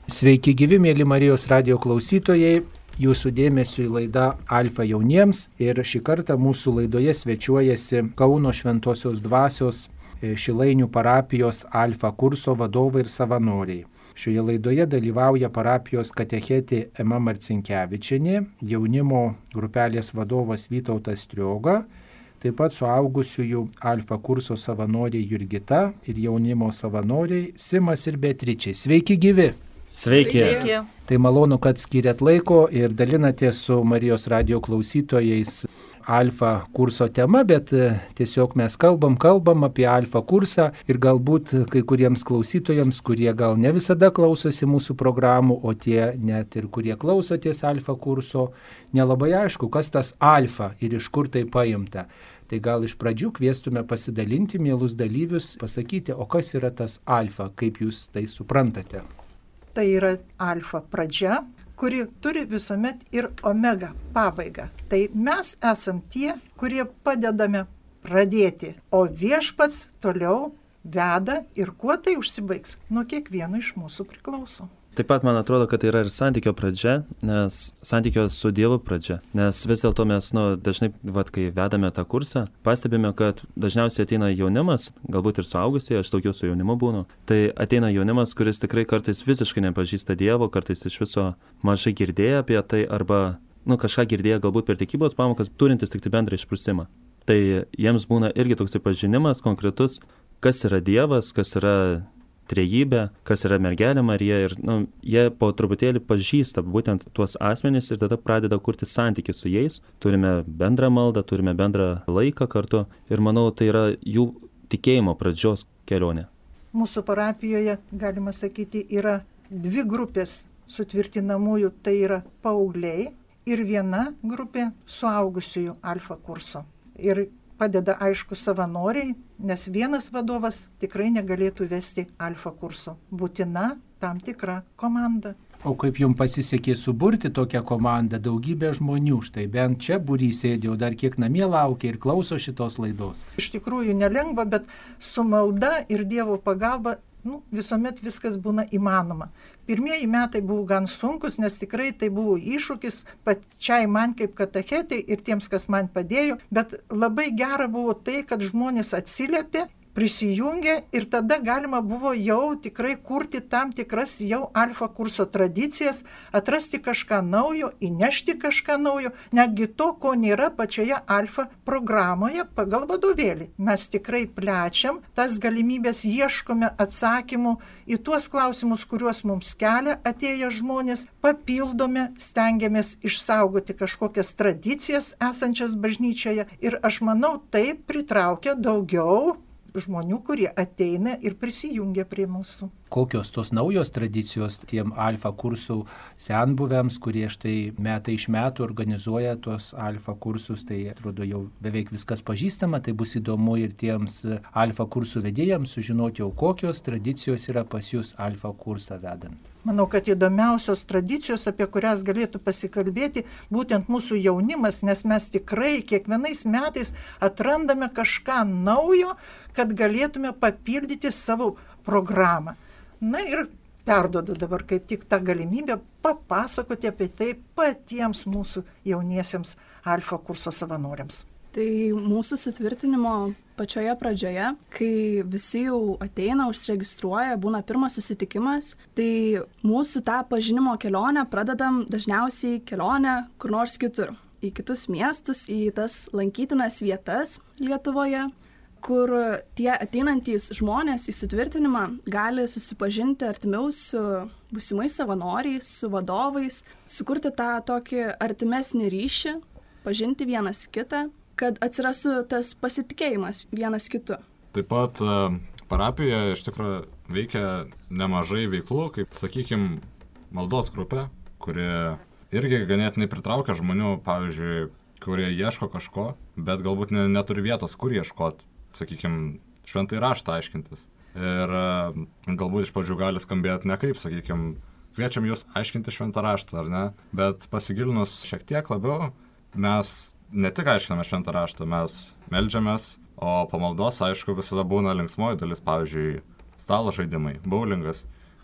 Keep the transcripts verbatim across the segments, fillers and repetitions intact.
Sveiki gyvi, mėly Marijos radijo klausytojai, jūsų dėmesiu į laidą Alfa jauniems ir šį kartą mūsų laidoje svečiuojasi Kauno Šventosios Dvasios Šilainių parapijos Alfa kurso vadovai ir savanoriai. Šioje laidoje dalyvauja parapijos katechetė Ema Marcinkevičienė, jaunimo grupelės vadovas Vytautas Strioga, taip pat suaugusiųjų Alfa kurso savanoriai Jurgita ir jaunimo savanoriai Simas ir Beatričė. Sveiki gyvi! Sveiki. Sveiki. Tai malonu, kad skiriat laiko ir dalinatės su Marijos radijo klausytojais Alfa kurso tema, bet tiesiog mes kalbam, kalbam apie Alfa kursą ir galbūt kai kuriems klausytojams, kurie gal ne visada klausosi mūsų programų, o tie net ir kurie klausotės Alfa kurso, nelabai aišku, kas tas Alfa ir iš kur tai paimta. Tai gal iš pradžių kviestume pasidalinti, mielus dalyvius, pasakyti, o kas yra tas Alfa, kaip jūs tai suprantate. Tai yra alfa pradžia, kuri turi visuomet ir omega pabaigą. Tai mes esam tie, kurie padedame pradėti, o viešpats toliau veda ir kuo tai užsibaigs, nuo kiekvieno iš mūsų priklauso. Taip pat man atrodo, kad tai yra ir santykio pradžia, nes santykio su Dievu pradžia. Nes vis dėlto mes nu, dažnai, vat, kai vedame tą kursą, pastebime, kad dažniausiai ateina jaunimas, galbūt ir suaugusieji, aš daugiau su jaunimu būnu, tai ateina jaunimas, kuris tikrai kartais visiškai nepažįsta Dievo, kartais iš viso mažai girdėję apie tai, arba nu, kažką girdėję galbūt per tikybos pamokas, turintis tik tai bendrą išprusimą. Tai jiems būna irgi toks pažinimas konkretus, kas yra Dievas, kas yra trejybė, kas yra mergelė Marija ir nu, jie po truputėlį pažįsta būtent tuos asmenys ir tada pradeda kurti santykį su jais. Turime bendrą maldą, turime bendrą laiką kartu ir manau, tai yra jų tikėjimo pradžios kelionė. Mūsų parapijoje, galima sakyti, yra dvi grupės sutvirtinamųjų, tai yra paaugliai ir viena grupė suaugusiųjų Alfa kurso. Ir padeda aišku savanoriai, nes vienas vadovas tikrai negalėtų vesti Alfa kurso. Būtina tam tikra komanda. O kaip jums pasisekė suburti tokią komandą, daugybę žmonių, štai bent čia būry sėdė, o dar kiek namie laukia ir klauso šitos laidos. Iš tikrųjų nelengva, bet su malda ir Dievo pagalba nu, visuomet viskas būna įmanoma. Pirmieji metai buvo gan sunkus, nes tikrai tai buvo iššūkis pačiai man kaip katechetei ir tiems, kas man padėjo, bet labai gera buvo tai, kad žmonės atsiliepė, prisijungė ir tada galima buvo jau tikrai kurti tam tikras jau Alfa kurso tradicijas, atrasti kažką naujo, įnešti kažką naujo, netgi to, ko nėra pačioje Alfa programoje pagal vadovėlį. Mes tikrai plečiam tas galimybės, ieškome atsakymų į tuos klausimus, kuriuos mums kelia atėję žmonės, papildome, stengiamės išsaugoti kažkokias tradicijas esančias bažnyčioje ir aš manau, tai pritraukia daugiau žmonių, kurie ateina ir prisijungia prie mūsų. Kokios tos naujos tradicijos tiem Alfa kursų senbuviams, kurie štai metai iš metų organizuoja tuos Alfa kursus, tai atrodo jau beveik viskas pažįstama, tai bus įdomu ir tiems Alfa kursų vedėjams sužinoti, jau kokios tradicijos yra pas jūs Alfa kursą vedant. Manau, kad įdomiausios tradicijos, apie kurias galėtų pasikalbėti būtent mūsų jaunimas, nes mes tikrai kiekvienais metais atrandame kažką naujo, kad galėtume papildyti savo programą. Na ir perduodu dabar kaip tik tą galimybę papasakoti apie tai patiems mūsų jauniesiems Alfa kurso savanoriams. Tai mūsų sutvirtinimo pačioje pradžioje, kai visi jau ateina, užsiregistruoja, būna pirmas susitikimas, tai mūsų tą pažinimo kelionę pradedam dažniausiai kelionę kur nors kitur, į kitus miestus, į tas lankytinas vietas Lietuvoje, kur tie ateinantys žmonės į sutvirtinimą gali susipažinti artimiau su būsimais savanoriais, su vadovais, sukurti tą tokį artimesnį ryšį, pažinti vienas kitą, kad atsirastų tas pasitikėjimas vienas kitu. Taip pat parapijoje iš tikrųjų veikia nemažai veiklų, kaip, sakykime, maldos grupė, kuri irgi ganėtinai pritraukia žmonių, pavyzdžiui, kurie ieško kažko, bet galbūt ne, neturi vietos, kur ieškoti, sakykime, šventąjį raštą aiškintis. Ir galbūt iš pradžių gali skambėti ne kaip, sakykime, kviečiam jūs aiškinti šventą raštą, ar ne? Bet pasigilinus šiek tiek labiau, mes ne tik aiškiname šventą raštą, mes meldžiamės, o pamaldos, aišku, visada būna linksmoji dalis, pavyzdžiui, stalo žaidimai, boulingas.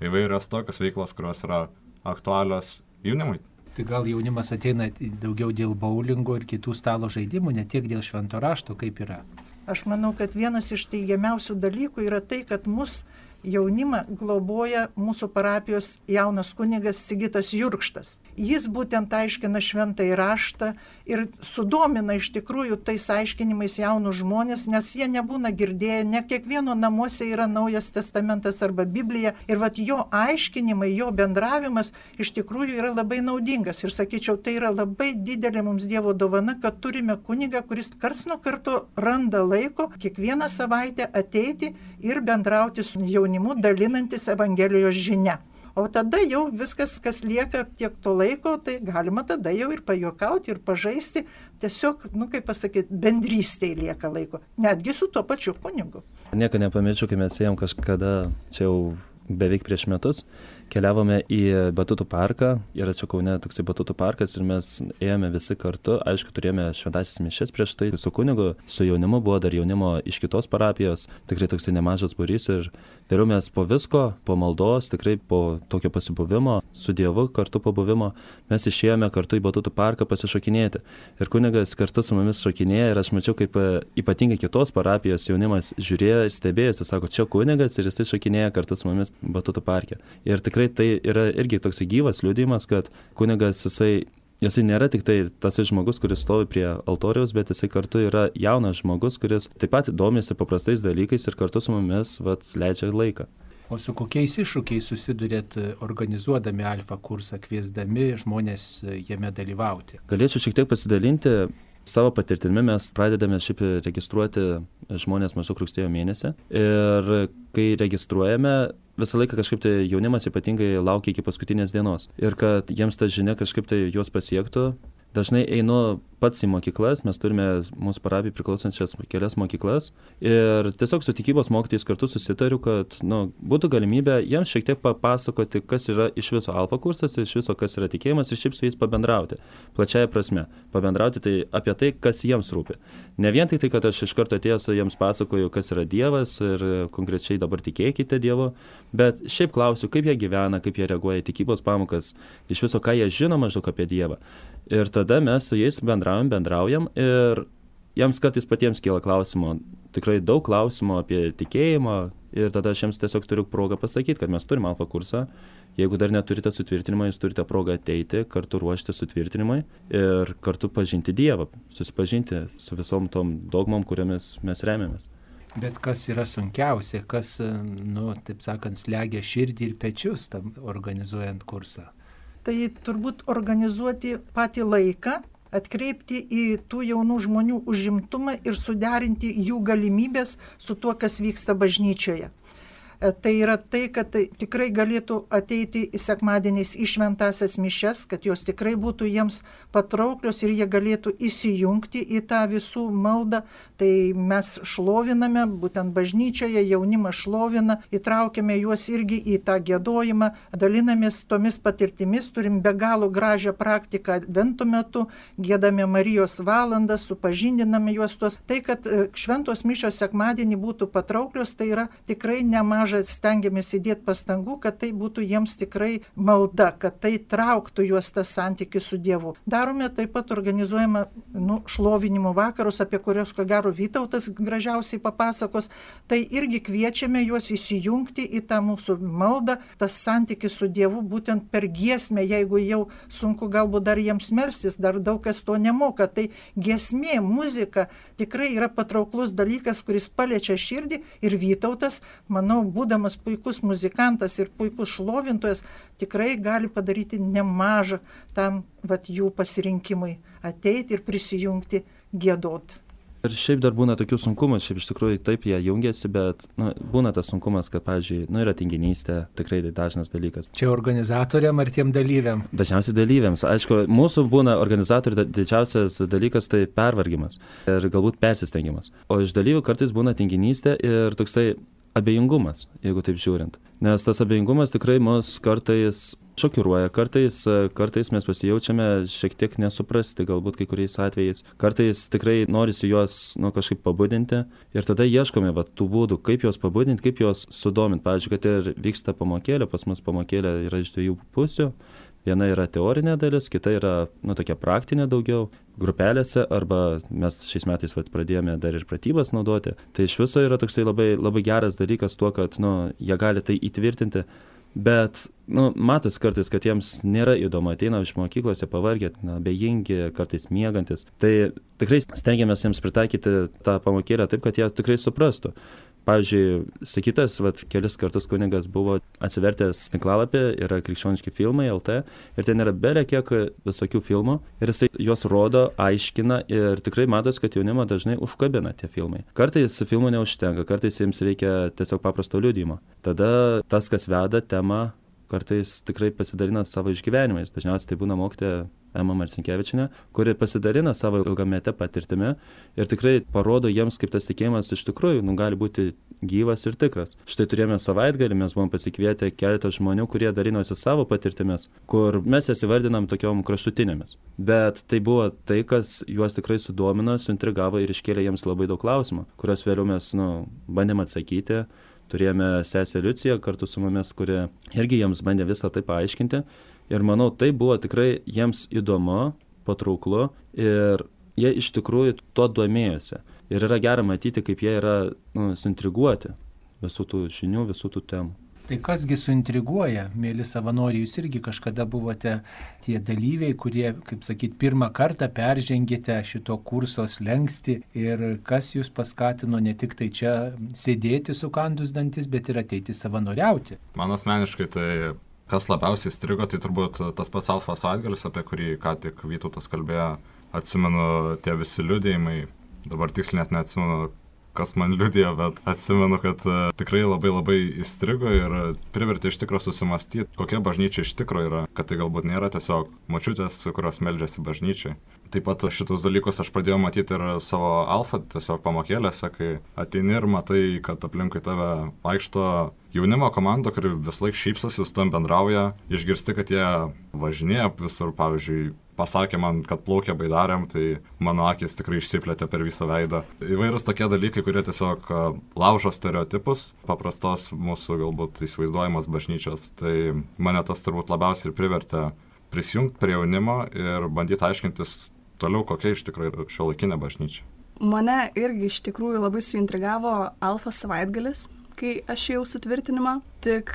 įvairios tokios veiklos, kurios yra aktualios jaunimui. Tai gal jaunimas ateina daugiau dėl boulingo ir kitų stalo žaidimų, ne tiek dėl švento rašto, kaip yra? Aš manau, kad vienas iš teigiamiausių dalykų yra tai, kad mus jaunimą globoja mūsų parapijos jaunas kunigas Sigitas Jurkštas. Jis būtent aiškina šventąjį raštą ir sudomina iš tikrųjų tais aiškinimais jaunus žmonės, nes jie nebūna girdėję, ne kiekvieno namuose yra Naujas testamentas arba Biblija. Ir vat jo aiškinimai, jo bendravimas iš tikrųjų yra labai naudingas. Ir sakyčiau, tai yra labai didelė mums Dievo dovana, kad turime kunigą, kuris karts nuo karto randa laiko kiekvieną savaitę ateiti ir bendrauti su jaunimu, dalinantis Evangelijos žinia. O tada jau viskas, kas lieka tiek to laiko, tai galima tada jau ir pajuokauti, ir pažaisti. Tiesiog, nu kaip pasakyti, bendrystėje lieka laiko. Netgi su tuo pačiu kunigu. Nieko nepamiršiu, kai mes ėjom kažkada, čia jau beveik prieš metus, keliavome į Batutų parką, yra čia Kaune toksai Batutų parkas ir mes ėjome visi kartu, aišku, turėjome šventasis mišias prieš tai su kunigu, su jaunimu, buvo dar jaunimo iš kitos parapijos, tikrai toksai nemažas būrys ir vėliau mes po visko, po maldos, tikrai po tokio pasibuvimo, su Dievu kartu pabuvimo, mes išėjome kartu į Batutų parką pasišokinėti ir kunigas kartu su mumis šokinėja ir aš mačiau, kaip ypatingai kitos parapijos jaunimas žiūrėjo ir stebėjosi, sako, čia kunigas ir jisai šokinėja kartu su mumis Batutų parke. Ir tikrai tai yra irgi toks gyvas liudijimas, kad kunigas jisai, jisai nėra tik tai tas žmogus, kuris stovi prie altoriaus, bet jisai kartu yra jaunas žmogus, kuris taip pat domisi paprastais dalykais ir kartu su mumis vat, leidžia laiką. O su kokiais iššūkiais susidurėt organizuodami Alfa kursą, kviesdami žmonės jame dalyvauti? Galėčiau šiek tiek pasidalinti. Savo patirtimi mes pradedame šiaip registruoti žmonės maždaug rugsėjo mėnesį ir kai registruojame, visą laiką kažkaip tai jaunimas ypatingai laukia iki paskutinės dienos ir kad jiems ta žinia kažkaip tai juos pasiektų. Dažnai einu pats į mokyklas, mes turime mūsų parapijai priklausančias kelias mokyklas ir tiesiog su tikybos mokytojais kartu susitariu, kad nu, būtų galimybė jiems šiek tiek papasakoti, kas yra iš viso Alfa kursas, iš viso kas yra tikėjimas ir šiaip su jais pabendrauti. Plačiaja prasme. Pabendrauti tai apie tai, kas jiems rūpi. Ne vien tik tai, kad aš iš karto atėjęs jiems pasakoju, kas yra Dievas ir konkrečiai dabar tikėkite Dievu, bet šiaip klausiu, kaip jie gyvena, kaip jie reaguoja į tikybos pamokas, iš viso ką jie žino maždaug apie Dievą. Ir tada mes su jais bendraujam, bendraujam ir jiems kartais patiems kyla klausimų, tikrai daug klausimų apie tikėjimą ir tada aš jiems tiesiog turiu progą pasakyti, kad mes turime Alfa kursą. Jeigu dar neturite sutvirtinimą, jūs turite progą ateiti, kartu ruošti sutvirtinimui ir kartu pažinti Dievą, susipažinti su visom tom dogmom, kuriomis mes remiamės. Bet kas yra sunkiausia, kas, nu, taip sakant, slegia širdį ir pečius tam organizuojant kursą? Tai turbūt organizuoti patį laiką, atkreipti į tų jaunų žmonių užimtumą ir suderinti jų galimybės su tuo, kas vyksta bažnyčioje. Tai yra tai, kad tai tikrai galėtų ateiti į sekmadieniais į šventąsias mišias, kad jos tikrai būtų jiems patrauklios ir jie galėtų įsijungti į tą visų maldą. Tai mes šloviname, būtent bažnyčioje jaunimą šlovina, įtraukiame juos irgi į tą giedojimą, dalinamės tomis patirtimis, turim be galo gražią praktiką advento metu, giedame Marijos valandą, supažindiname juos tuos. Tai, kad šventos mišios sekmadienį būtų patrauklios, tai yra tikrai nemaža. Stengiamės įdėti pastangų, kad tai būtų jiems tikrai malda, kad tai trauktų juos tas santykis su Dievu. Darome taip pat organizuojame nu, šlovinimo vakarus, apie kurios ko gero Vytautas gražiausiai papasakos. Tai irgi kviečiame juos įsijungti į tą mūsų maldą, tas santykis su Dievu būtent per giesmę, jeigu jau sunku galbūt dar jiems melstis, dar daug kas to nemoka. Tai giesmė, muzika tikrai yra patrauklus dalykas, kuris paliečia širdį ir Vytautas, manau, būdamas puikus muzikantas ir puikus šlovintojas, tikrai gali padaryti nemažą tam vat, jų pasirinkimui ateiti ir prisijungti giedot. Ir šiaip dar būna tokių sunkumų, šiaip iš tikrųjų taip jie jungiasi, bet nu, būna tas sunkumas, kad, pavyzdžiui, nu, yra tinginystė, tikrai dažnas dalykas. Čia organizatoriam ar tiem dalyviam? Dažniausiai dalyviams. Aišku, mūsų būna organizatorių didžiausias dalykas tai pervargimas ir galbūt persistengimas. O iš dalyvių kartais būna tinginystė ir toksai abejingumas, jeigu taip žiūrint. Nes tas abejingumas tikrai mus kartais šokiruoja, kartais, kartais mes pasijaučiame šiek tiek nesuprasti, galbūt kai kuriais atvejais. Kartais tikrai norisi juos nu, kažkaip pabudinti ir tada ieškome va, tų būdų, kaip juos pabudinti, kaip juos sudominti. Pavyzdžiui, kad ir vyksta pamokėlė, pas mus pamokėlė yra iš dviejų pusių. Viena yra teorinė dalis, kita yra nu, tokia praktinė daugiau, grupelėse, arba mes šiais metais vat, pradėjome dar ir pratybas naudoti. Tai iš viso yra toksai labai, labai geras dalykas tuo, kad nu, jie gali tai įtvirtinti, bet nu, matos kartais, kad jiems nėra įdomu, ateina iš mokyklose pavargę, na, bejingi, kartais miegantis. Tai tikrai stengiamės jiems pritaikyti tą pamokėlę taip, kad jie tikrai suprastų. Pavyzdžiui, sakytas, vat, kelis kartus kunigas buvo atsivertęs tinklalapį, yra krikščioniški filmai L T ir ten yra belė kiek visokių filmų ir jisai juos rodo, aiškina ir tikrai matos, kad jaunimą dažnai užkabina tie filmai. Kartais filmų neužtenka, kartais jiems reikia tiesiog paprasto liudijimo. Tada tas, kas veda temą, kartais tikrai pasidalina savo išgyvenimais. Dažniausiai tai būna mokytoja Ema Marcinkevičienė, kuri pasidalina savo ilgamete patirtimi ir tikrai parodo jiems, kaip tas tikėjimas iš tikrųjų nu, gali būti gyvas ir tikras. Štai turėjome savaitgalį, mes buvom pasikvietę keletą žmonių, kurie dalinosi savo patirtimis, kur mes jas įvardinam tokiom kraštutinėmis. Bet tai buvo tai, kas juos tikrai sudomino, suintrigavo ir iškėlė jiems labai daug klausimų, kuriuos vėliau mes nu, bandėm atsakyti. Turėjome sesę Liuciją kartu su mumis, kuri irgi jiems bandė visą tai paaiškinti. Ir manau, tai buvo tikrai jiems įdomu, patrauklu ir jie iš tikrųjų tuo domėjosi. Ir yra gera matyti, kaip jie yra nu, suintriguoti visų tų žinių, visų tų temų. Tai kasgi suintriguoja, mėly savanoriai, jūs irgi kažkada buvote tie dalyviai, kurie, kaip sakyt, pirmą kartą peržengėte šito kurso slenkstį ir kas jūs paskatino ne tik tai čia sėdėti sukandus dantis, bet ir ateiti savanoriauti. Man asmeniškai tai, kas labiausiai strigo, tai turbūt tas pats Alfa savaitgalis, apie kurį ką tik Vytautas kalbėjo, atsimenu tie visi liudijimai, dabar tiksliai net neatsimenu, kas man liudija, bet atsimenu, kad uh, tikrai labai labai įstrigo ir privertė iš tikro susimastyti, kokia bažnyčia iš tikro yra, kad tai galbūt nėra tiesiog močiutės, kurios meldžiasi bažnyčiai. Taip pat šitus dalykus aš pradėjau matyti ir savo Alfa tiesiog pamokėlėse, kai ateini ir matai, kad aplinkui tave vaikšto jaunimo komanda, kuri vis laik šypsosi, su tam bendrauja, išgirsti, kad jie važinėja visur, pavyzdžiui, pasakė man, kad plaukia baidarėm, tai mano akis tikrai išsiplėtė per visą veidą. Įvairūs tokie dalykai, kurie tiesiog laužo stereotipus, paprastos mūsų galbūt įsivaizduojamos bažnyčios, tai mane tas turbūt labiausiai ir privertė prisijungti prie jaunimo ir bandyti aiškintis toliau, kokia iš tikrųjų yra šiuolaikinė bažnyčia. Mane irgi iš tikrųjų labai suintrigavo Alfa savaitgalis, kai aš ėjau sutvirtinimą, tik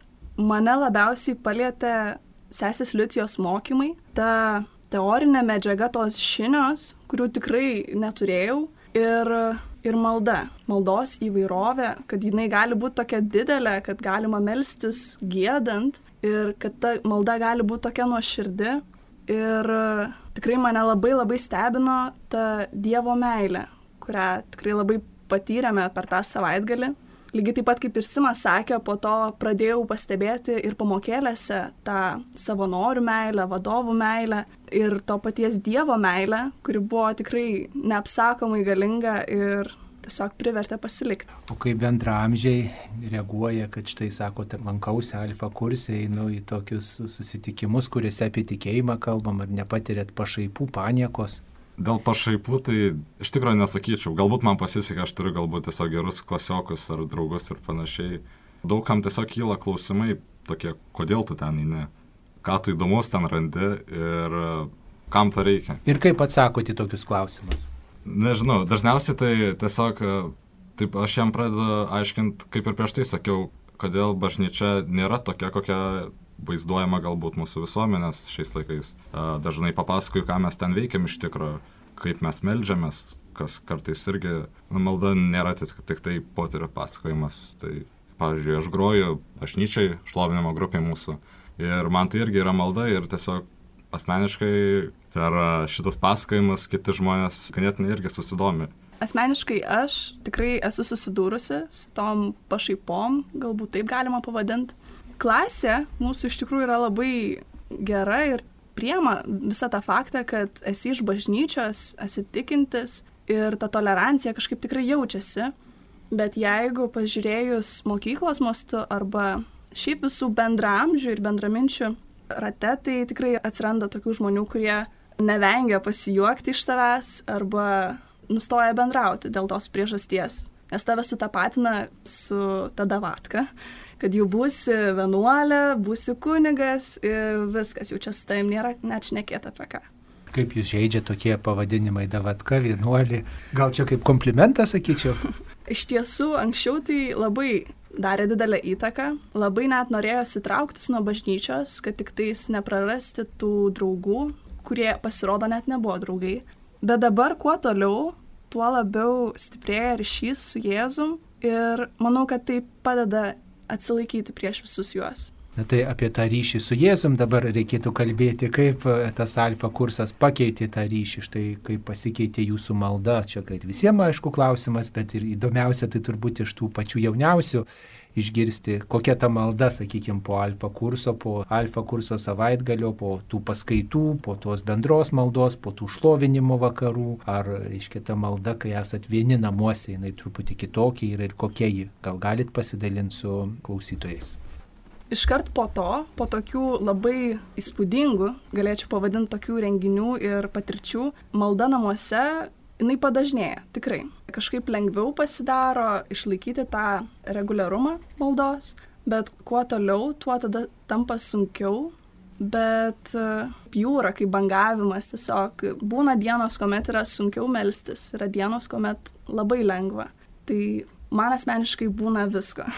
mane labiausiai palietė sesės Liucijos mokymai, ta teorinė medžiaga, tos žinios, kurių tikrai neturėjau, ir, ir malda, maldos įvairovė, kad jinai gali būti tokia didelė, kad galima melstis giedant ir kad ta malda gali būti tokia nuoširdi. Ir tikrai mane labai labai stebino ta Dievo meilė, kurią tikrai labai patyrėme per tą savaitgalį. Lygiai taip pat kaip ir Simas sakė, po to pradėjau pastebėti ir pamokėlėse tą savanorių meilę, vadovų meilę ir to paties Dievo meilę, kuri buvo tikrai neapsakomai galinga ir tiesiog privertė pasilikti. O kaip bendraamžiai reaguoja, kad štai, sakote, lankausi Alfa kurse, einu į tokius susitikimus, kuriuose apie tikėjimą kalbam, ar nepatirėt pašaipų, paniekos? Dėl pašaipų tai iš tikrųjų nesakyčiau. Galbūt man pasisekė, aš turiu galbūt tiesiog gerus klasiokus ar draugus ir panašiai. Daugam tiesiog kyla klausimai tokie, kodėl tu ten eini, ką tu įdomus ten randi ir kam to reikia. Ir kaip atsakote į tokius klausimus? Nežinau, dažniausiai tai tiesiog, taip aš jam pradedu aiškinti, kaip ir prieš tai sakiau, kodėl bažnyčia nėra tokia, kokia vaizduojama galbūt mūsų visuomenės šiais laikais. Dažnai papasakoju, ką mes ten veikiam iš tikrųjų, kaip mes meldžiamės, kas kartais irgi, nu, malda nėra tik, tik tai potyrio pasakojimas. Tai, pavyzdžiui, aš groju bažnyčiai, šlovinimo grupė mūsų ir man tai irgi yra malda ir tiesiog asmeniškai per šitas pasakojimas kiti žmonės ganėtinai irgi susidomi. Asmeniškai aš tikrai esu susidūrusi su tom pašaipom, galbūt taip galima pavadinti. Klasė mūsų iš tikrųjų yra labai gera ir priema visą tą faktą, kad esi iš bažnyčios, esi tikintis ir ta tolerancija kažkaip tikrai jaučiasi. Bet jeigu pažiūrėjus mokyklos mastu arba šiaip visų bendraamžių ir bendraminčių rate, tai tikrai atsiranda tokių žmonių, kurie nevengia pasijuokti iš tavęs arba nustoja bendrauti dėl tos priežasties. Nes tave sutapatina su ta davatka, kad jau būsi vienuolė, būsi kunigas ir viskas, jau čia su tavim nėra net šnekėti apie ką. Kaip jūs žaidžia tokie pavadinimai davatka, vienuolė? Gal čia kaip komplimentą sakyčiau? Iš tiesų, anksčiau tai labai darė didelę įtaką, labai net norėjosi trauktis nuo bažnyčios, kad tik tais neprarasti tų draugų, kurie pasirodo net nebuvo draugai. Bet dabar kuo toliau, tuo labiau stiprėja ryšys su Jėzum ir manau, kad tai padeda atsilaikyti prieš visus juos. Na tai apie tą ryšį su Jėzum dabar reikėtų kalbėti, kaip tas alfa kursas pakeitė tą ryšį, štai kaip pasikeitė jūsų malda. Čia kaip visiems aišku klausimas, bet ir įdomiausia tai turbūt iš tų pačių jauniausių išgirsti, kokia ta malda, sakykime, po alfa kurso, po alfa kurso savaitgalio, po tų paskaitų, po tos bendros maldos, po tų šlovinimo vakarų, ar, reiškia, ta malda, kai esat vieni namuose, jinai truputį kitokia yra ir kokia ji. Gal galit pasidalinti su klausytojais? Iškart po to, po tokių labai įspūdingų, galėčiau pavadinti tokių renginių ir patirčių, malda namuose, jinai padažnėja, tikrai. Kažkaip lengviau pasidaro išlaikyti tą reguliarumą maldos, bet kuo toliau, tuo tada tampa sunkiau, bet jūra, kaip bangavimas, tiesiog būna dienos, kuomet yra sunkiau melstis, yra dienos, kuomet labai lengva. Tai man asmeniškai būna visko.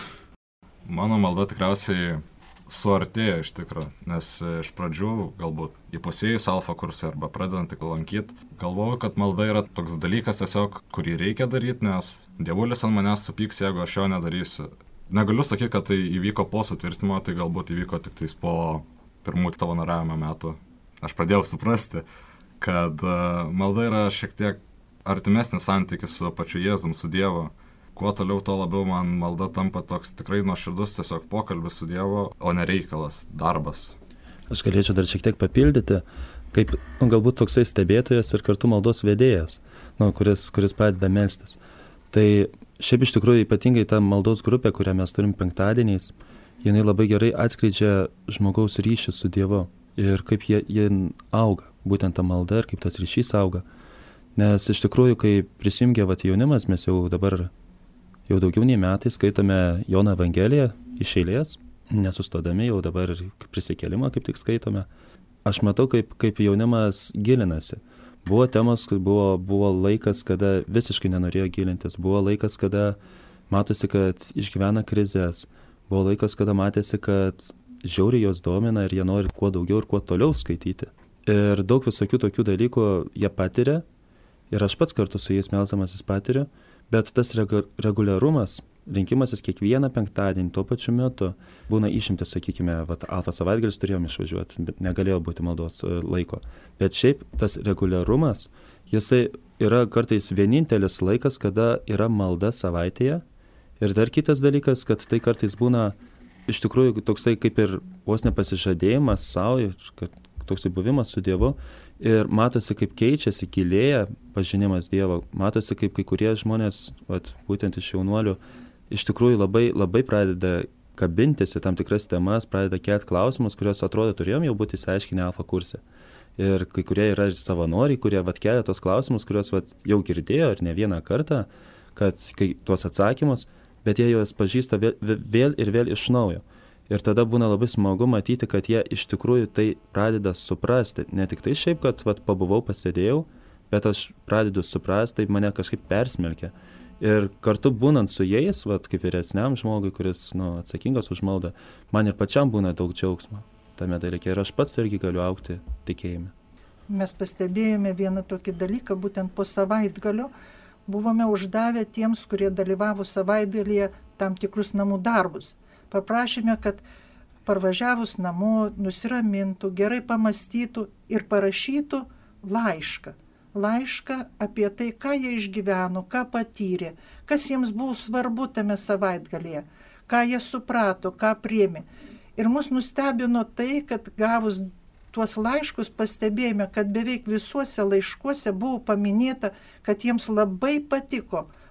Mano malda tikriausiai suartėja iš tikro, nes iš pradžių, galbūt įpusėjus alfa kursą arba pradedant lankyti, galvoju, kad malda yra toks dalykas tiesiog, kurį reikia daryti, nes dievulis ant manęs supyks, jeigu aš jo nedarysiu. Negaliu sakyti, kad tai įvyko po sutvirtimo, tai galbūt įvyko tik tais po pirmų savanoriavimo metų. Aš pradėjau suprasti, kad malda yra šiek tiek artimesnis santykis su pačiu Jėzum, su Dievu. Kuo toliau, to labiau man malda tampa toks tikrai nuoširdus tiesiog pokalbis su Dievu, o ne reikalas, darbas. Aš galėčiau dar šiek tiek papildyti, kaip nu, galbūt toksai stebėtojas ir kartu maldos vedėjas, nu, kuris, kuris pradeda melstis. Tai šiaip iš tikrųjų ypatingai ta maldos grupė, kurią mes turim penktadieniais, jinai labai gerai atskleidžia žmogaus ryšį su Dievu ir kaip jie, jie auga, būtent ta malda ir kaip tas ryšys auga. Nes iš tikrųjų, kai prisijungia vat jaunimas, mes jau dabar jau daugiau nei metai skaitome Jono Evangeliją iš eilės, nesustodami jau dabar prisikėlimą kaip tik skaitome. Aš matau, kaip, kaip jaunimas gilinasi. Buvo temos, buvo, buvo laikas, kada visiškai nenorėjo gilintis, buvo laikas, kada matosi, kad išgyvena krizės, buvo laikas, kada matėsi, kad žiauriai jos domina ir jie nori kuo daugiau ir kuo toliau skaityti. Ir daug visokių tokių dalykų jie patiria ir aš pats kartu su jais melsdamasis patiriu. Bet tas reguliarumas, rinkimasis kiekvieną penktadienį tuo pačiu metu, būna išimtis, sakykime, vat, alfa savaitgalis turėjom išvažiuoti, bet negalėjo būti maldos laiko. Bet šiaip tas reguliarumas, jisai yra kartais vienintelis laikas, kada yra malda savaitėje. Ir dar kitas dalykas, kad tai kartais būna iš tikrųjų toksai kaip ir vos nepasižadėjimas savo, kad toksai buvimas su Dievu. Ir matosi, kaip keičiasi, gilėja pažinimas Dievo. Matosi, kaip kai kurie žmonės, vat, būtent iš jaunuolių, iš tikrųjų labai, labai pradeda kabintis į tam tikras temas, pradeda kelti klausimus, kuriuos atrodo turėjom jau būti išsiaiškinę alfa kurse. Ir kai kurie yra ir savanoriai, kurie vat, kelia tos klausimus, kuriuos vat, jau girdėjo ir ne vieną kartą, kad kai, tuos atsakymus, bet jie juos pažįsta vėl, vėl ir vėl iš naujo. Ir tada būna labai smagu matyti, kad jie iš tikrųjų tai pradeda suprasti. Ne tik tai šiaip, kad vat, pabuvau, pasėdėjau, bet aš pradedu suprasti, tai mane kažkaip persmelkia. Ir kartu būnant su jais, vat, kaip vyresniam žmogui, kuris nu, atsakingas už maldą, man ir pačiam būna daug džiaugsmo tame dalyke. Ir aš pats irgi galiu augti tikėjime. Mes pastebėjome vieną tokį dalyką, būtent po savaitgalio buvome uždavę tiems, kurie dalyvavo savaitgalyje tam tikrus namų darbus. Paprašėme, kad parvažiavus namo nusiramintų, gerai pamastytų ir parašytų laišką. Laišką apie tai, ką jie išgyveno, ką patyrė, kas jiems buvo svarbu tame savaitgalyje, ką jie suprato, ką priėmė. Ir mus nustebino tai, kad gavus tuos laiškus pastebėjome, kad beveik visuose laiškuose buvo paminėta, kad jiems labai patiko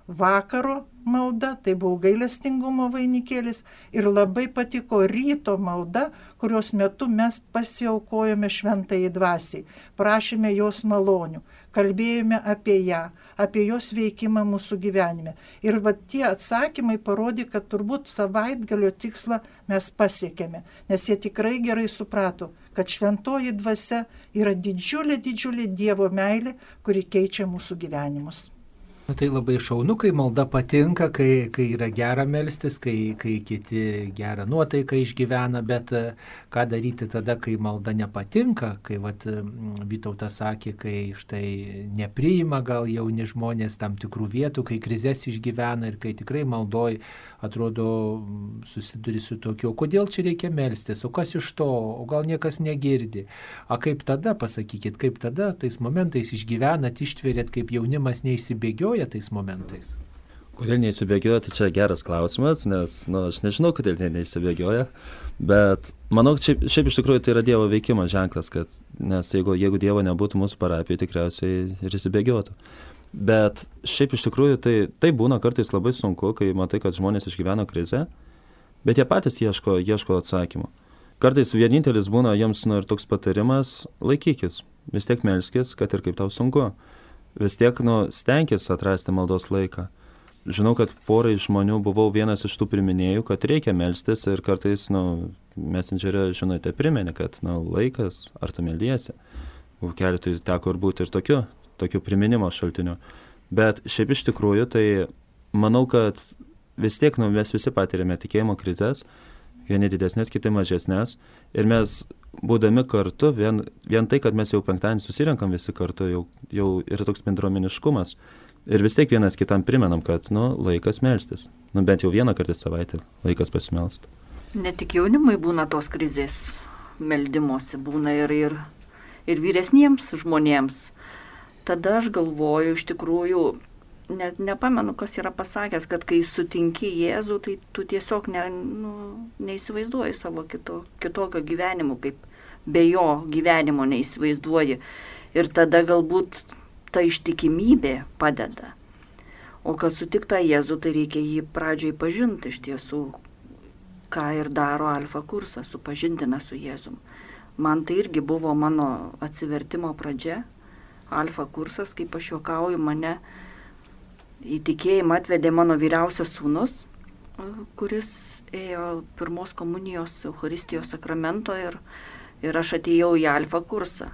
vakaro malda, tai buvo gailestingumo vainikėlis, ir labai patiko ryto malda, kurios metu mes pasiaukojome šventajai dvasiai, prašėme jos malonių, kalbėjome apie ją, apie jos veikimą mūsų gyvenime. Ir va tie atsakymai parodė, kad turbūt savaitgalio tikslą mes pasiekėme, nes jie tikrai gerai suprato, kad šventoji dvasia yra didžiulė, didžiulė Dievo meilė, kuri keičia mūsų gyvenimus. Tai labai šaunu, kai malda patinka, kai, kai yra gera melstis, kai, kai kiti gerą nuotaiką išgyvena, bet ką daryti tada, kai malda nepatinka, kai vat, Vytautas sakė, kai štai nepriima gal jauni žmonės tam tikrų vietų, kai krizės išgyvena ir kai tikrai maldoj atrodo susiduri su tokiu, kodėl čia reikia melstis, o kas iš to, o gal niekas negirdi. A kaip tada, pasakykit, kaip tada tais momentais išgyvenat, ištvėrėt, kaip jaunimas neįsibėgioja tais momentais? Kodėl neįsibėgioja, tai čia geras klausimas, nes nu, aš nežinau, kodėl jie neįsibėgioja, bet manau, šiaip, šiaip iš tikrųjų tai yra Dievo veikimo ženklas, kad, nes jeigu, jeigu Dievo nebūtų mūsų parapijoje, tikriausiai ir įsibėgiotų. Bet šiaip iš tikrųjų tai, tai būna kartais labai sunku, kai matai, kad žmonės išgyvena krizę, bet jie patys ieško, ieško atsakymų. Kartais vienintelis būna jiems nu, ir toks patarimas, laikykis, vis tiek melskis, kad ir kaip tau sunku. Vis tiek nu, stenkis atrasti maldos laiką. Žinau, kad porai žmonių buvau vienas iš tų priminėjų, kad reikia melstis ir kartais nu, Messengerio žinutė priminė, kad nu, laikas, ar tu meldiesi. Keletui teko ir būti ir tokiu, tokiu priminimo šaltiniu. Bet šiaip iš tikrųjų, tai manau, kad vis tiek nu, mes visi patiriame tikėjimo krizės, vieni didesnės, kiti mažesnės. Ir mes, būdami kartu, vien, vien tai, kad mes jau penktadienį susirenkam visi kartu, jau, jau yra toks bendruomeniškumas. Ir vis tiek vienas kitam primenam, kad nu, laikas melstis. Nu, bent jau vieną kartą savaitę laikas pasimelst. Ne tik jaunimui būna tos krizės meldimosi, būna ir, ir, ir vyresniems žmonėms. Tada aš galvoju, iš tikrųjų, net nepamenu, kas yra pasakęs, kad kai sutinki Jėzų, tai tu tiesiog ne, nu, neįsivaizduoji savo kito, kitokio gyvenimo, kaip be jo gyvenimo neįsivaizduoji. Ir tada galbūt ta ištikimybė padeda. O kad sutikta Jėzų, tai reikia jį pradžioj pažinti iš tiesų, ką ir daro Alfa kursas, supažindina su Jėzum. Man tai irgi buvo mano atsivertimo pradžia. Alfa kursas, kaip aš juokauju, mane į tikėjimą atvedė mano vyriausias sūnus, kuris ėjo pirmos komunijos Eucharistijos sakramento ir, ir aš atėjau į Alfa kursą.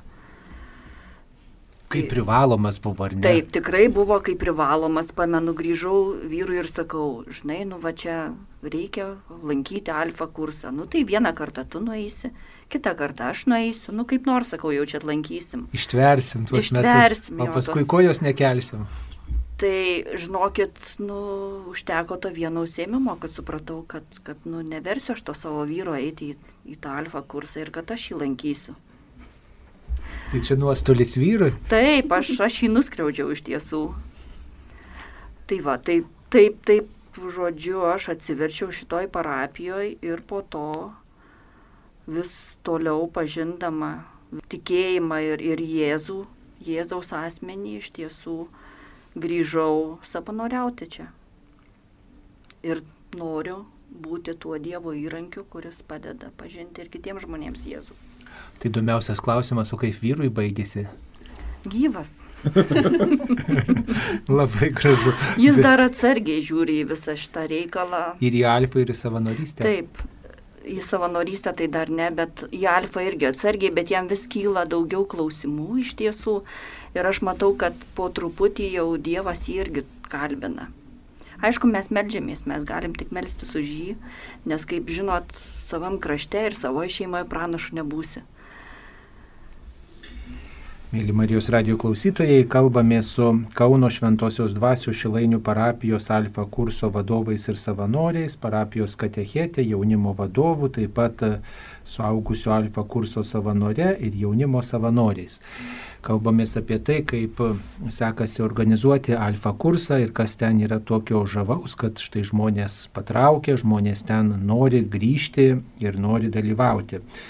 Kaip privalomas buvo, ar ne? Taip, tikrai buvo kaip privalomas. Pamenu, grįžau vyrui ir sakau, žinai, nu va čia reikia lankyti Alfa kursą. Nu tai vieną kartą tu nueisi, kitą kartą aš nueisiu, nu kaip nors, sakau, jau čia atlankysim. Ištversim tuos Ištversim, metus, o paskui tos... kojos nekelsim. Tai, žinokit, nu, užteko to vieno užsiėmimo, kad supratau, kad, kad nu, neversiu aš to savo vyro eiti į, į tą Alfa kursą ir kad aš jį lankysiu. Tai čia nuostolis vyrui? Taip, aš, aš jį nuskriaudžiau iš tiesų. Tai va, taip, taip, taip, žodžiu, aš atsiverčiau šitoj parapijoje ir po to vis toliau pažindama tikėjimą ir, ir Jėzų, Jėzaus asmenį iš tiesų grįžau savanoriauti čia. Ir noriu būti tuo Dievo įrankiu, kuris padeda pažinti ir kitiems žmonėms Jėzų. Tai įdomiausias klausimas, o kaip vyrui baigėsi? Gyvas. Labai gražu. Jis dar atsargiai žiūri į visą šitą reikalą. Ir į Alfą, ir į savanorystę? Taip, į savanorystę tai dar ne, bet į Alfą irgi atsargiai, bet jam vis kyla daugiau klausimų iš tiesų. Ir aš matau, kad po truputį jau Dievas jį irgi kalbina. Aišku, mes meldžiamės, mes galim tik melstis už jį, nes, kaip žinot, savam krašte ir savoje šeimoje pranašu nebūsi. Mėly Marijos radijo klausytojai, kalbame su Kauno Šventosios Dvasios Šilainių parapijos Alfa kurso vadovais ir savanoriais, parapijos katechetė, jaunimo vadovų, taip pat suaugusių Alfa kurso savanore ir jaunimo savanoriais. Kalbamės apie tai, kaip sekasi organizuoti Alfa kursą ir kas ten yra tokio žavaus, kad štai žmonės patraukia, žmonės ten nori grįžti ir nori dalyvauti.